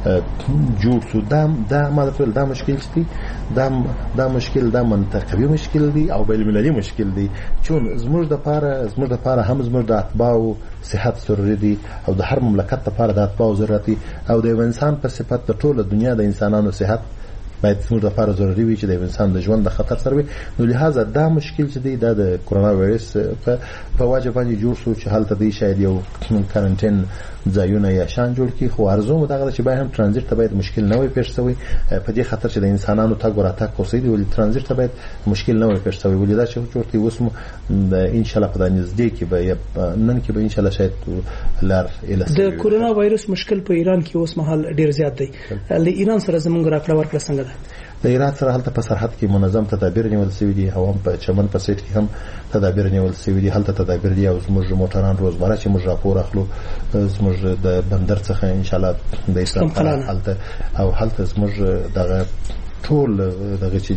جوړ شو. دا دا ماده دا مشکل دي دا دا مشکل دا منطقوي مشکل دی او بین المللي مشکل دی چون زموږ د پاره زموږ د پاره هم زموږ د اتباع صحت ضروري دي او د هر مملکت لپاره د اتباع ضرورت دي او د انسان په صفت د ټول دنیا د انسانانو صحت باید زموږ لپاره ضروري وي چې د انسان د ژوند د خطر سره وي. نو لهدا دا مشکل چې دی دا د کرونا وایرس په په واجب باندې جوړ شو چې حالت دی شاید یو کارانتین ځایونه یا شان جوړ کی خو ارزو مدغه چې باید هم ترانزیت ته باید مشکل نه وي پیښ شوی په دې خاطر چې د انسانانو تګ وراتګ کوسي دی ولې ترانزیت ته باید مشکل نه وي پیښ شوی ولې دا چې چورتي وسمو ان شاء الله په نږدې کې به نن کې به ان شاء الله شاید لار اله د کرونا وایرس مشکل په ایران کې اوس مهال ډیر زیات دی. ل ایران سره زموږ راکړه ورکړه څنګه ده؟ د ایران سره هلته په سرحد کې منظم تدابیر نیول شوي دي او هم په چمن په سیټ کې هم تدابیر نیول شوي دي. هلته تدابیر دي او زموږ موټران روزمره چې موږ راپور اخلو زموږ د بندر څخه ان شاء الله د اسلام قلعه هلته او هلته زموږ دغه ټول دغه چې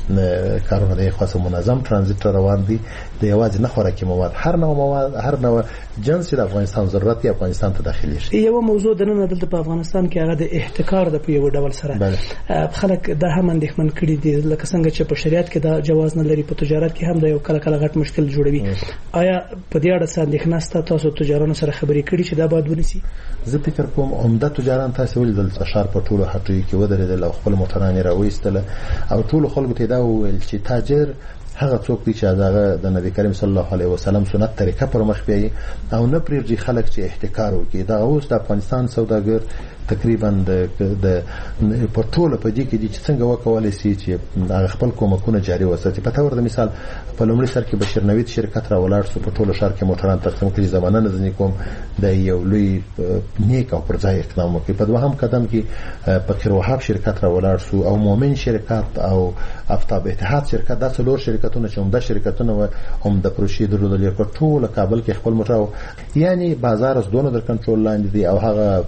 کارونه د خاصه منظم ترانزیت روان دي. د یوازې نه خوراکي مواد هر نوع مواد هر نوع جنس د افغانستان ضرورت دی افغانستان ته داخلي شي. یو موضوع د نن دلته په افغانستان کې هغه د احتکار د په یو ډول سره خلک د هم اندېښمن کړي دي لکه څنګه چې په شریعت کې دا جواز نه لري په تجارت کې هم د یو کله کله غټ مشکل جوړوي. آیا په دې اړه څه اندېښنه ستا تاسو تجارانو سره خبرې کړي چې دا باید ونیسي؟ زه فکر کوم عمده تجاران تاسو ولې د شهر په ټولو هټیو کې ودرېدل او خپل موټران راوېستل او ټول خلکو ته دا ویل چې تاجر هغه څوک دی چې هغه د نبی کریم صلی الله علیه وسلم سنت طریقه پر مخ بیاي او نه پرېږي خلک چې احتکار وکړي. دا اوس د افغانستان سوداګر تقریبا د د په ټوله په دې کې دي چې څنګه وکولای شي چې هغه خپل کومکونه جاري وساتي. په تور د مثال په لومړي سر کې بشیر نوید شرکت را ولاړ شو په ټوله شهر کې موټران تقسیم کړي. زمانه نه ځنی کوم د یو لوی نیک او پر ځای اقدام وکړي. په دوهم قدم کې په خیروهاب شرکت را ولاړ شو او مومن شرکت او افتاب اتحاد شرکت دا څلور شرکتونه چې عمده شرکتونه و هم د پروشي درلودل په ټوله کابل کې خپل موټر یعنی بازار از دونه در کنټرول لاندې دي او هغه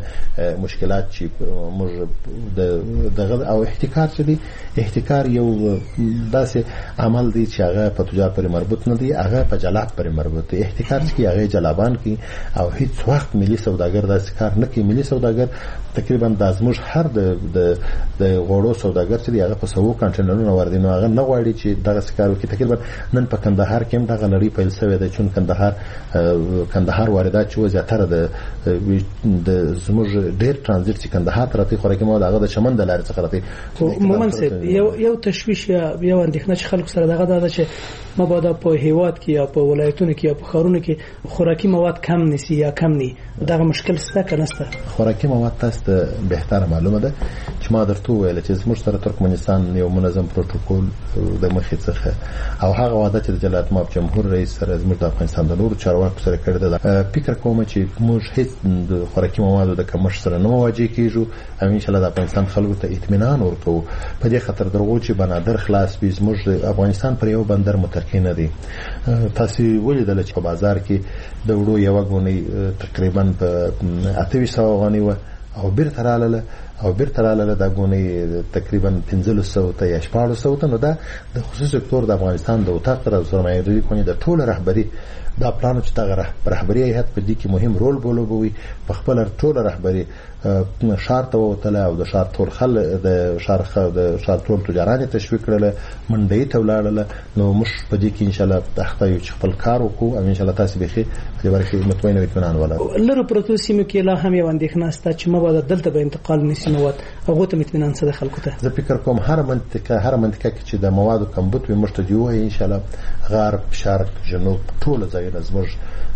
مشکلات چې موږ د دغه او احتکار چې دی احتکار یو داسې عمل دی چې هغه په تجارت پر مربوط نه دی هغه په جلاب پر مربوط دی. احتکار چې هغه جلابان کی او هیڅ وخت ملي سوداګر داسې کار نه کوي. ملي سوداګر تقریبا د ازموج هر د د غوړو سوداګر چې هغه په سوو کنټینرونو وردي نو هغه نه غواړي چې دغه کار وکړي. تقریبا نن په کندهار کې هم دغه لړۍ پیل شوې ده چون کندهار کندهار واردات چې زیاتره د د زموږ ډېر ترانزیت چې کندهار ته راځي خوراکي مواد هغه د چمن د لارې څخه راځي. مومن صاحب یو یو تشویش یا یو اندېښنه چې خلکو سره دغه ده چې مبادا په هیواد کې یا په ولایتونو کې یا په ښارونو کې خوراکي مواد کم نسی یا کم ني دغه مشکل څه کنهسته. خوراکي مواد تاسو ته بهتره معلومه ده چې ما درته ویل چې زموږ سره ترکمنستان یو منظم پروتوکول د مخې څخه او هغه وعده چې د جلالت ماب جمهور رئیس سره زموږ د افغانستان د نورو چارواکو سره کړې ده. فکر کوم چې موږ هیڅ د خوراکي موادو د کمښت سره نه مواجه کیږو او ان شاء الله د افغانستان خلکو ته اطمینان ورکوو. په دې خاطر درغو چې بنادر خلاص وي زموږ د افغانستان پر یو بندر متکی نه دی. تاسو ولیدل چې په بازار کې د وړو یو غونې تقریبا په اته سوه غونې و او بیرته رااله او بیرته رااله د غونې تقریبا پنځه سوه ته یا شپږ سوه ته. نو دا د خصوصي سکتور د افغانستان د وطاق تر سرمایه‌داري کوي د ټوله رهبری دا پلان چې دا رهبری هیئت په دې کې مهم رول بولوي. په خپل ټوله رهبری شار ته وتله او د شار ټول خل د شار د شار ټول تجاران تشویق کړل منډي ته ولاړل. نو موږ په دې کې ان شاء الله تخته یو خپل کار وکړو او ان شاء الله تاسو به خې په دې باندې مطمئن او اطمینان ولا لرو پروتو سیمو کې لا هم یو اندېښنه ستا چې مبادا دلته به انتقال نسی مواد هغه ته اطمینان سره خلکو ته. زه فکر کوم هر منطقه هر منطقه کې چې د موادو کمبود وي مشته دی وای ان شاء الله غرب شرق جنوب ټول ځایونه زموږ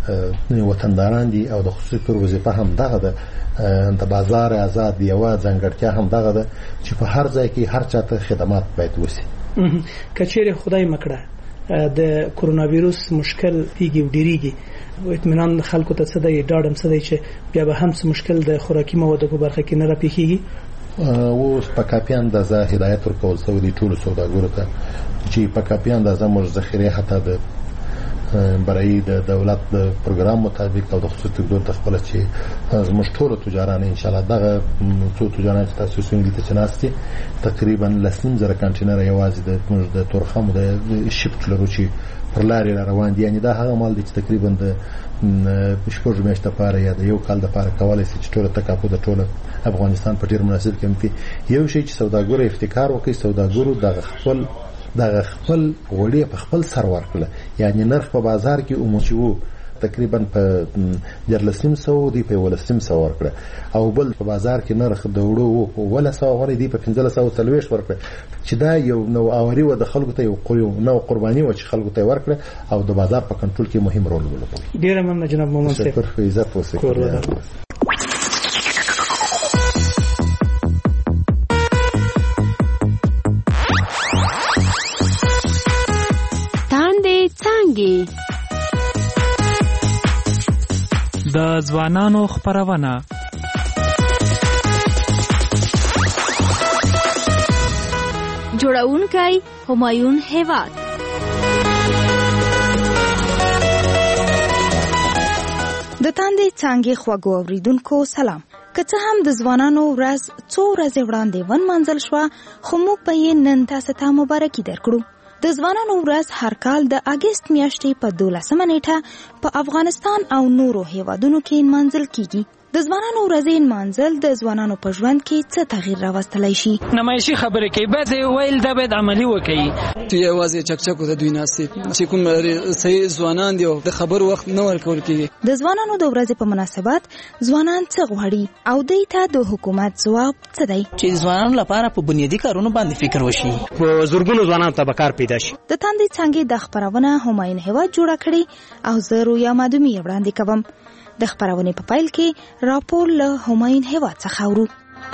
وطنداران دي او د خصوصي تور وظیفه هم دغه ده. د بازار آزاد دی او ځنګړتیا هم دغه ده چې په هر ځای کې هر چاته خدمات باید وسی. کچېره خدای مکړه د کرونا وایروس مشکل پیږي او ډیریږي او اطمینان خلکو ته څه دی ډاډم څه دی چې بیا به هم څه مشکل د خوراکي موادو په برخه کې نه راپیږي. او په کافي اندازه هدایت ورکول شوی دی ټول سوداګرو ته چې په کافي اندازه موږ ذخیره حتی د برای د دولت د پروګرام مطابق او د خصوصي سکتور د خپل چې زموږ ټول تجاران ان شاء الله دغه څو تجاران چې تاسو څنګه ته چناستي تقریبا لسنیم زره کانټینر یوازې د موږ د تورخم د شپټ لرو چې پر لارې روان دي. یعنی دا هغه مال دي چې تقریبا د شپږ میاشتې لپاره یا د یو کال لپاره کولای شي چې ټول تکاپو د ټول افغانستان په ډیر مناسب قیمتي یو شی چې سوداګر افتکار وکړي سوداګرو د خپل د خپل وړي په خپل سر ورکړه. یعنی نرخ په بازار کې اومچو تقریبا په جرلسیم سو دی په ولسیم سو ورکړه او بل په بازار کې نرخ د وړو ولا سو غړي دی په پنځه سو تلويش ورکړه چې دا یو نو اوري و د خلکو ته یو نو قرباني و چې خلکو ته ورکړه او د بازار په کنټرول کې مهم رول ولوبوي. ډیر مننه جناب مومن صاحب. شکر خو عزت وسه. د ځوانانو خبرونه جوړونکی همایون هیواد. د تاندې څنګه خواږو اوریدونکو سلام. که څه هم د ځوانانو ورځ څو ورځې وړاندې ونمانځل شوه خو موږ به یې نن تاسو ته مبارکي درکړو. د ځوانانو ورځ هر کال د اګست میاشتې په دولسمه نیټه په افغانستان او نورو هیوادونو کې نمانځل کیږي. د ځوانانو ورځې نمانځل د ځوانانو په ژوند کې څه تغییر راوستلی شي؟ نمایشي خبرې کوي باید ویل دا باید عملي وکړي. چې یوازې چکچکو ته دوی ناستي چې کوم صحیح ځوانان دي د خبر وخت نه ورکول کیږي. د ځوانانو د ورځې په مناسبت ځوانان څه غواړي او دوی ته د حکومت ځواب څه دی؟ چې ځوانانو لپاره په بنیادي کارونو باندې فکر وشي په زورګونو ځوانانو ته به کار پیدا شي. د تاندې څنګه د خبرونه همایون هیواد جوړه کړي او زه رویا مادومي وړاندې کوم. د خبرونه په پایل کې راپور له همایون هیواد څخه اورو.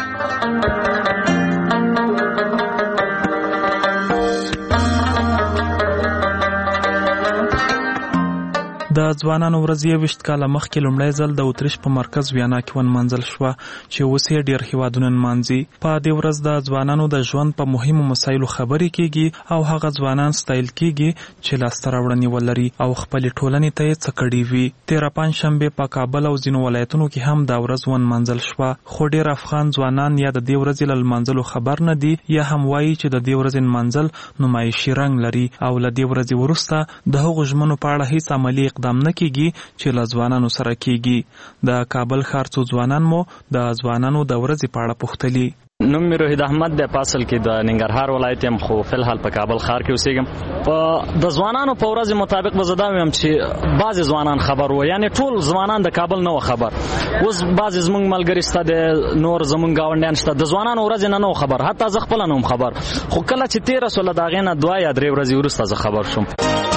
د ځوانانو ورځ یوویشت کاله مخکې لومړی ځل د اتریش په مرکز ویانا کې ونمانځل شوه چې اوس یې ډېر هیوادونه نمانځي. په دې ورځ د ځوانانو د ژوند په مهمو مسایلو خبرې کیږي او هغه ځوانان ستایل کیږي چې لاسته راوړنې ولري او خپلې ټولنې ته یې څه کړي وي. تېره پنجشنبې په کابل او ځینو ولایتونو کې هم دا ورځ ونمانځل شوه خو ډېر افغان ځوانان یا د دې ورځې له لمانځلو خبر نه دي یا هم وایي چې د دې ورځې نمانځل نمایشي رنګ لري او له دې ورځې وروسته د هغو ژمنو په اړه هیڅ عملي اقدام نه کیږي چې له ځوانانو سره کیږي. د کابل ښار څو ځوانان مو د ځوانانو د ورځې په اړه پوښتلي. نوم مې روحید احمد د پاسل کې د ننګرهار ولایت يم، خو فل حال په کابل ښار کې اوسېږم. په د ځوانانو په ورځ مطابق به زدا ویم چې بعض ځوانان خبر وو، یعنی ټول ځوانان د کابل نه خبر. اوس بعض زمونږ ملګری ست د نور زمونږ گاونډیان شته د ځوانانو ورځ نه نو خبر، حتی ز خپل نه خبر. خو کله چې تیر سول داغې نه دوه یا درې ورځې وروسته ز خبر شوم.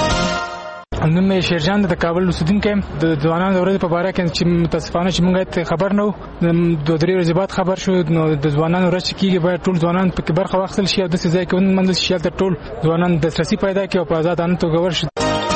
نوم یې شیرجان د کابل اوسیدونکی یم. د ځوانانو د ورځې په باره کې چې متاسفانه چې موږ خبر نه وو، دوه درې ورځې بعد خبر شو. نو د ځوانانو ورځ چې کېږي باید ټول ځوانان پکې برخه واخیستل شي او داسې ځای کې وموندل شي هلته ټول ځوانان دسترسي پیدا کړي او په ازادانه توګه ورشي.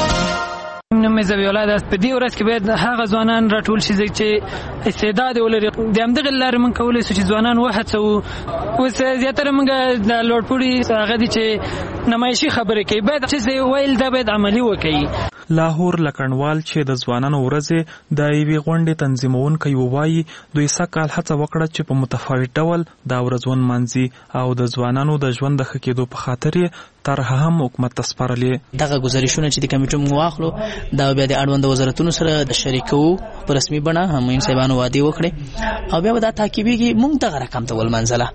نوم یې ذبیح الله ده. په دې ورځ کې باید هغه ځوانان راټول شي چې استعداد ولري. د همدغې لارې موږ کولی شو چې ځوانان وهڅوو. اوس زیاتره موږ د لوړپوړي هغه دي چې نمایشي خبرې کوي، باید چې ویل دا باید عملي وکړي. لاهور لکڼوال چې د ځوانانو ورځې د یوې غونډې تنظیمونکی ووایي دوی سږ کال هڅه وکړه چې په متفاوت ډول دا ورځ ونمانځي او د ځوانانو د ژوند د ښه کېدو په خاطر یې طرحه هم حکومت ته سپارلې. دغه ګزارشونه چې د کمیټو موږ واخلو دا بیا د اړوند وزارتونو سره د شریکو په رسمي بڼه همایون صاحبانو وعده وکړي او بیا به دا تعقیبېږي. موږ دغه رقم ته ولمنځله،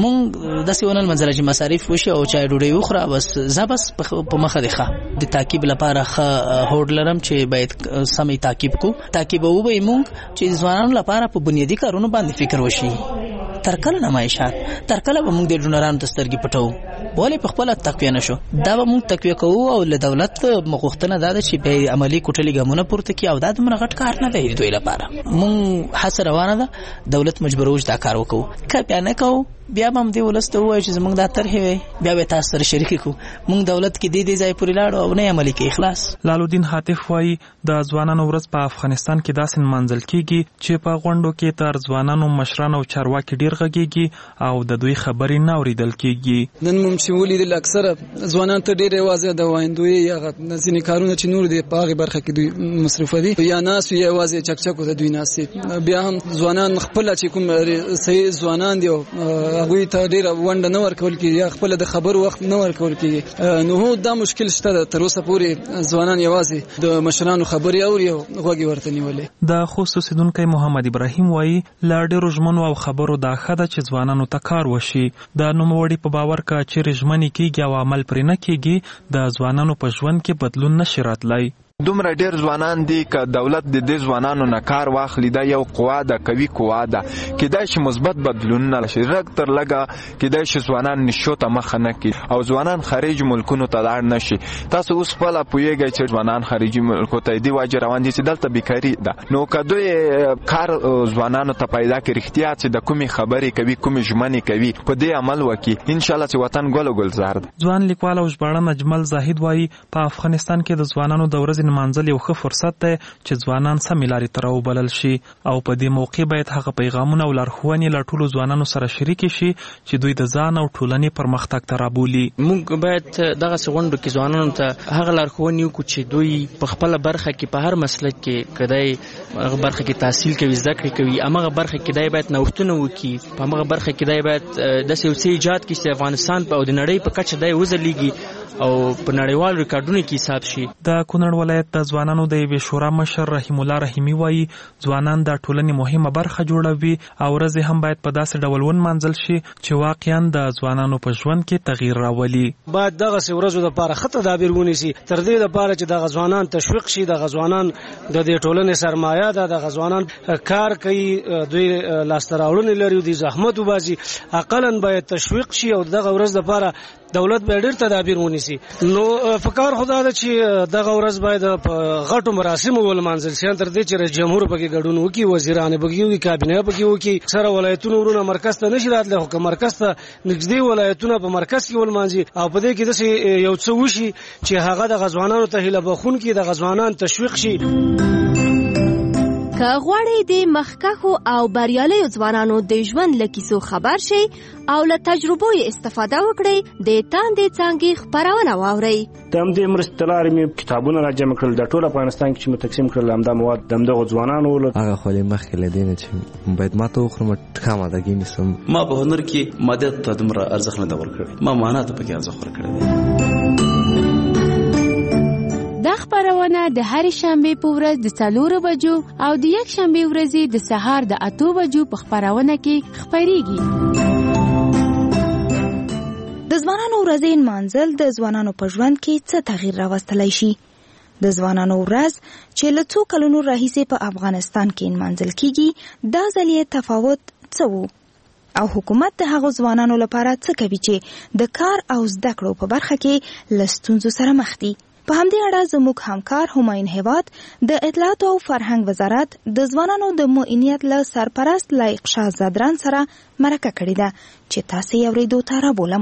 موږ داسې ونه لمنځله چې مصارف وشي او چای ډوډۍ وخوره، بس زه بس په مخه دی ښه. د تعقیب لپاره ښه هوډ لرم چې باید سمې تعقیب کو تعقیب وبوي موږ چې ځوانانو لپاره په بنیادی کارونو باندې فکر وشي. تر کله نمایشات، تر کله به موږ د ډونرانو د سترګې پټو، ولې په خپله تقویه نشو؟ دا به موږ تقویه کوو او له دولت غوښتنه دا ده چې به عملي کوټلي ګامونه پورته کړي او دا دومره غټ کار نه دی دوی لپاره. موږ هڅه روانه ده، دولت مجبوروي چې دا کار وکړو. که بیا نه کوو بیا به هم دې ولس ته ووایو چې زموږ دا طرحې وی بیا به تاسو سره شریکې کړو. موږ دولت کې دې دې ځای پورې لاړو او نه عملي کوي. خلاص. لالودین حاتف وایي د ځوانانو ورځ په افغانستان کې داسې نمانځل کیږي چې په غونډو کې تر ځوانانو مشران او چارواکي ډیر غږیږي او د دوی خبرې نه اورېدل کیږي. نن موږ چې ولیدل اکثره ځوانان ته ډېرې یوازې د وایندوی یا ځینې کارونه چې نور دي په هغې برخه کې دوی مصرفه دي یا ناست وي یوازې چکچکو ته دوی ناست دي. بیا هم ځوانان خپله چې کوم صحیح ځوانان دي او هغوی ته ډېره ونډه نه ورکول کېږي یا خپله د خبرو وخت نه ورکول کېږي. نو دا مشکل شته. تر اوسه پورې ځوانان یوازې د مشرانو خبرې اوري او غوږ یې ورته نیولې. د خوست اوسیدونکی محمد ابراهیم وایي له ډېرو ژمنو او خبرو دا ښه ده چې ځوانانو ته کار وشي. د نوموړي په باور که چیرې ژمنې کېږي او عمل پرې نه کېږي د ځوانانو په ژوند کې بدلون نشي راتلی. دومره ډیر ځوانان دي که دولت د دې ځوانانو نه کار واخلي دا یو قوا ده، قوي قوا ده. کېدای شي مثبت بدلونونه راشي، لږ تر لږه کېدای شي ځوانان نشو ته مخه نه کړي او ځوانان خارج ملکونو ته لاړ نه شي. تاسو اوس خپله پوهېږئ چې ځوانان خارجي ملکو ته دې وجې روان دي چې دلته بیکاري ده. نو که دوی کار ځوانانو ته پیدا کړي رښتیا چې د کومې خبرې کوي کومې ژمنې کوي په دې عمل وکړي، انشاءالله چې وطن ګل و ګلزار ده. ځوان لیکوال او ژباړن اجمل زاهد وایي په افغانستان کې د ځوانانو د ورځې نمانځل یو ښه فرصت دی چې ځوانان سمې لارې ته راوبلل شي او په دې موقع باید هغه پیغامونه او لارښوونې له ټولو ځوانانو سره شریکې شي چې دوی د ځان او ټولنې پرمختګ ته رابولي. موږ باید دغسې غونډو کې ځوانانو ته هغه لارښوونې وکړو چې دوی په خپله برخه کې په هر مسلک کې که دی هغه برخه کې تحصیل کوي، زده کړې کوي، همغه برخه کې دی باید نوښتونه وکړي، په همغه برخه کې دی باید داسې یو څه ایجاد کړي چې د افغانستان په او د نړۍ په کچه دی وځلیږي او په نړیوال ریکارډونو کې حساب شي. د کونړ ولایت د ځوانانو د یوې شورا مشر رحیم الله رحیمي وایي ځوانان د ټولنې مهمه برخه جوړوي او ورځې هم باید په داسې ډول ونمانځل شي چې واقعا د ځوانانو په ژوند کې تغییر راولي. باید دغسې ورځو دپاره ښه تدابیر ونیسي تر دې دپاره چې دغه ځوانان تشویق شي. دغه ځوانان د دې ټولنې سرمایه ده، دغه ځوانان کار کوي، دوی لاسته راوړنې لري، دوی زحمت وباسي. اقلا باید تشویق شي او دغه ورځ دپاره دولت به ډېر تدابیر ونیسي. نو فکر خدا ده چې دغه ورځ باید په غټو مراسمو ولمانځل شي تر دې چې رئیس جمهور پکې ګډون وکړي، وزیران پکې وکړي، کابینه پکې وکړي. سره ولایتونو ورونه مرکز ته نشي راتلی، خو که مرکز ته نږدې ولایتونه په مرکز کې ولمانځي او په دې کې داسې یو څه وشي چې هغه دغه ځوانانو ته هیله بخښونکي دغه ځوانان تشویق شي. که غواړئ د مخکښو او بریالیو ځوانانو د ژوند له کیسو خبر شئ او له تجربو یې استفاده وکړئ، د تاندې څانګې خپرونه واورئ. د همدې مرستې له لارې مې کتابونه راجمع کړل. د ټول افغانستان کې چې مې تقسیم کړل همدا مواد د همدغو ځوانانو وو. هغه خو یې مخکې له دې نه چې باید ما ته وخورم ښه مادهګي نیسم. ما په هنر کې مادیت ته دومره ارزښت نه دی ورکړی، ما معنا ته پکې ارزښت ورکړی دی. دا خبرونه د هرې شنبې په ورځ د څلورو بجو او د یک شنبې ورځې د سهار د اتو بجو په خبرونه کې خبريږي. د ځوانانو ورځې نمانځل د ځوانانو په ژوند کې څه تغییر راوستلی شي؟ د ځوانانو ورځ چې له څو کلونو راهیسې په افغانستان کې نمانځل کیږي، دا ځل یې تفاوت څه و؟ او حکومت د هغو ځوانانو لپاره څه کوي چې د کار او زده کړو په برخه کې له ستونزو سره مخ دي؟ په همدې اړه زموږ همکار همایون هیواد د اطلاعات او فرهنګ وزارت د ځوانانو د معینیت له سرپرست لایق شاه زدران سره مرکه کړې ده چې تاسو یې اورېدو ته رابولم.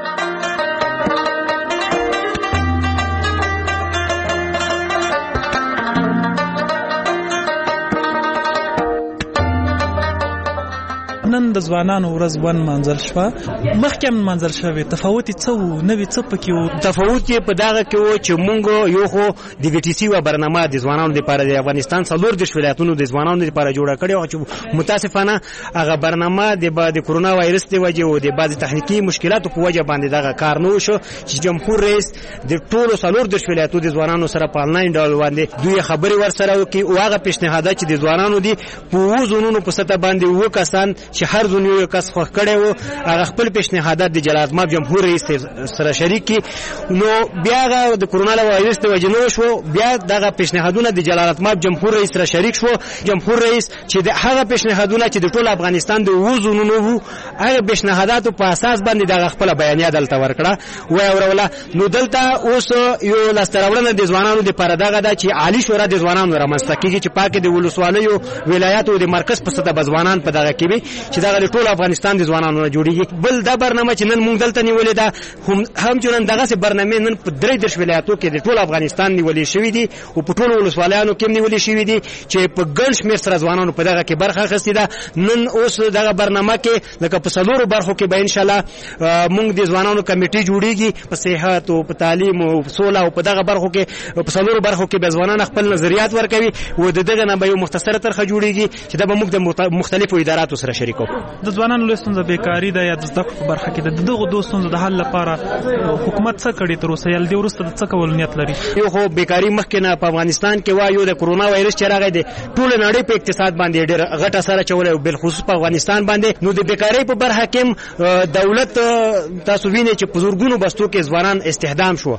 نن د ځوانانو ورځ ون منځل شو، مخکې هم منځل شوی. تفاوت څه و؟ نوې څه پکې و؟ تفاوت یې په دغه کې و چې مونږ یو خو د وی ټي سي و برنامه د ځوانانو لپاره د افغانستان څلور د ولایتونو د ځوانانو لپاره جوړه کړې او چې متاسفانه هغه برنامه د بعد کرونا وایرس دی وجه او د بعض تخنیکی مشکلاتو په وجه باندې دغه کار نه وشو چې جمهور رئیس د ټولو څلور د ولایتونو د ځوانانو سره په آنلاین ډول باندې دوی خبري ور سره وکي او هغه پیشنهادات چې د ځوانانو دي په وزونونو په سطح باندې وکاسان چې هر یو کس خو کړي وو هغه خپل پیشنهادات د جلال آباد جمهور رئیس سره شریک کی نو بیا د کرونا وایرس ته وجنو شو، بیا دغه پیشنهادونه د جلال آباد جمهور رئیس سره شریک شو. جمهور رئیس چې د هغه پیشنهادونه چې د ټول افغانستان د وزونونو وو هغه پیشنهادات په اساس باندې دغه خپل بیانیه دلته ورکړه و اوروله. نو دلته اوس یو لاستراوړنه د ځوانانو د پاره دغه د چې عالی شورا د ځوانانو رامنځته کیږي چې پاکه د ولسوالیو ولایت او د مرکز په سطح ځوانان په دغه کې چې دغه ټول افغانستان د ځوانانو نه جوړیږي. بل دا برنامه چې نن مونږ دلته نیولې ده هم هم چې نن دغه برنامه نن په درې درش ولایتو کې د ټول افغانستان نیولې شوې دي او په ټول ولسوالیانو کې نیولې شوې دي چې په ګڼ شمېر سره ځوانانو په دغه کې برخه اخیستې ده. نن اوس دغه برنامه کې لکه په څلورو برخو کې به ان شاء الله مونږ د ځوانانو کمیټي جوړیږي په صحت او په تعلیم او سوله او په دغه برخو کې په څلورو برخو کې به ځوانان خپل نظریات ورکوي او د دغه نه به یو مختصره طرحه جوړیږي چې دا به موږ د مختلفو اداراتو سره شریکو. د ځوانانو لستونزه بیکاری ده یا د زده کړو په برخه کې د دغه دوستونو د حل لپاره حکومت څه کړي تر اوسه یا د ورسته د څه کول نیت لري؟ یو خو بیکاری مخکې نه په افغانستان کې وایو د کرونا وایرس چې راغی د ټول نړۍ په اقتصاد باندې ډېر غټه سره چولې او بل خصوص په افغانستان باندې. نو د بیکاری په برخه کې دولت تاسو وینئ چې په زورګونو بستو کې ځوانان استخدام شو،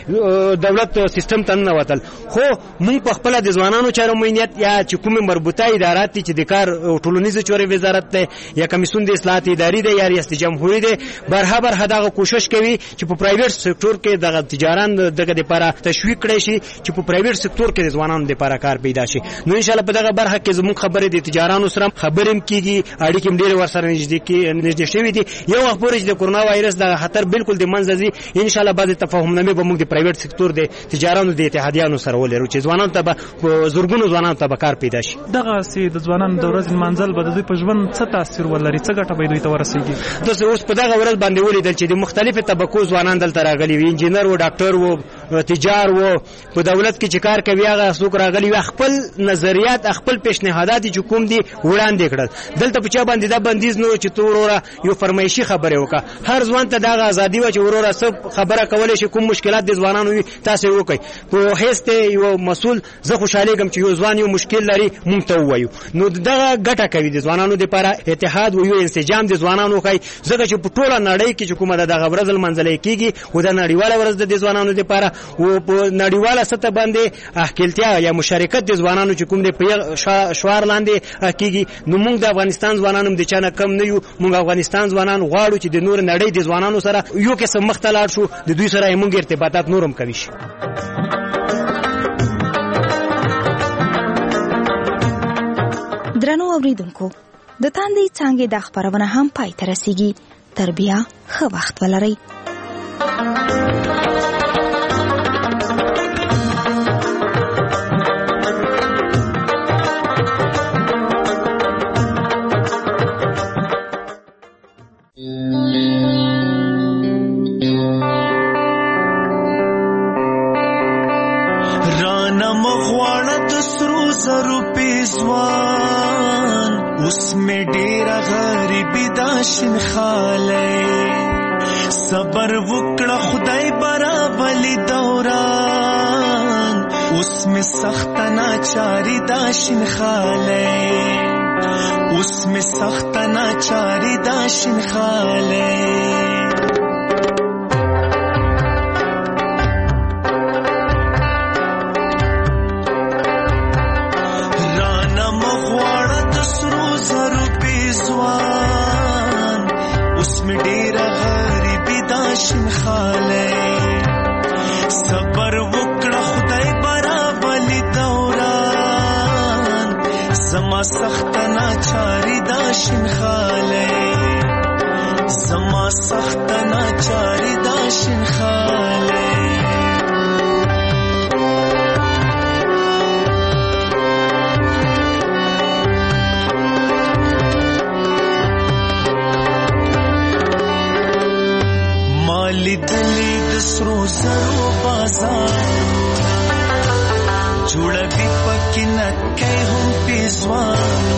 دولت سیستم ته نه وتل. خو موږ په خپل د ځوانانو چارو مینیت یا چې کومه مربوطه ادارات چې د کار او ټولنیز چارې وزارت ته یا کمیسیون د اصلاحات اداري دی یا ریاست جمهوریت دی برها برها دغه کوشش کوي چې په پرایویټ سکتور کې دغه تجاران دغه لپاره تشویق کړي شي چې په پرایویټ سکتور کې د ځوانانو لپاره کار پیدا شي. نو ان شاء الله په دغه برخه کې زموږ خبرې د تجارانو سره خبرې کیږي، اړیکې ډېر ورسره نږدې کې نږدې شوې دي. یو وخت پورې چې د کرونا وایرس د خطر بالکل د منځ ځي ان شاء الله بعد تفاهمنامه به موږ د پرایویټ سکتور د تجارانو د اتحادیانو سره ولرو چې ځوانانو ته به زورګونو ځوانانو ته به کار پیدا شي. دغه سي د ځوانانو د ورځ منځل به د دوی په ژوند څه تاثیر ولري، څه ګټه به دوی ته ورسیږي؟ دغه اوس په دغه ورځ باندې ولیدل چې د مختلفو طبقو ځوانان دلته راغلي وي، انجینر و، ډاکټر و، تجار و، په دولت کې چې کار کوي هغه څوک راغلي وي، خپل نظریات خپل پیشنهادات چې کوم دي وړاندې کړل. دلته په چا باندې دا بندیز نه چې تو وروره یو فرمایشي خبره وکړه، هر ځوان ته دغه ازادي و چې وروره څه خبره کولای شي، کوم مشکلات د ځوانانو وي تاسو وکړئ. په هیڅ یو مسؤل زه خوشاله کوم چې یو ځوان یو مشکل لري مونږ ته وایو. نو دغه ګټه کوي د ځوانانو لپاره اتحاد و یو انسجام د ځوانانو کوي ځکه چې په ټوله نړۍ کې چې کومه دغه ورځ منځلې کیږي او د نړیواله ورځ د ځوانانو لپاره او په نړیواله سطح باندې احکلتیا یا مشارکت د ځوانانو چې کوم د شوار لاندې کیږي. نو موږ د افغانستان ځوانانو د چانه کم نه یو، موږ افغانستان ځوانان غواړو چې د نور نړۍ د ځوانانو سره یو قسم مختلف شو، د دوی سره موږ ارتباطات نورم کوي شي. درنو اوریدونکو، د تاندې څنګه د خبرونه هم پای ته رسیږي. تر بیا ښه وخت ولرئ. उसमें डेरा गरीबी दाशिन खाले صبر وکړه خدای برابلی دوران उसमें सख्त नाचारी दाशिन खाले उसमें सख्त नाचारी दाशिन खाले राना मगवाड़ा दसरो जरू बेजवान उसमें डेरा गरीबी दाशिन खाले सबर वकड़ा खुदाई बराबली दौरान زما سخت ناچاری داشن خاله زما سخت ناچاری داشن خاله مالی دلی دسرو زرو بازار جوړه بي پکې نه کوي هم پیزوانو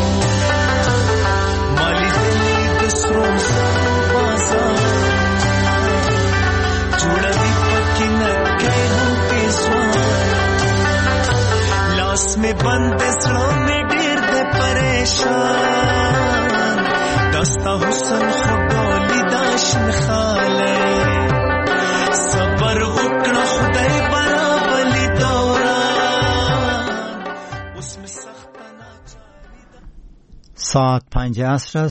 مالي دلی د سرو زرو بازار جوړه بي پکې نه کوي هم پیزوانو لاس میں بند زړه میں ډېر د پریشان دستا حسن خډولي داشن خاله صبر وکړه خدای برابرلی دوران ساعت پنج عصر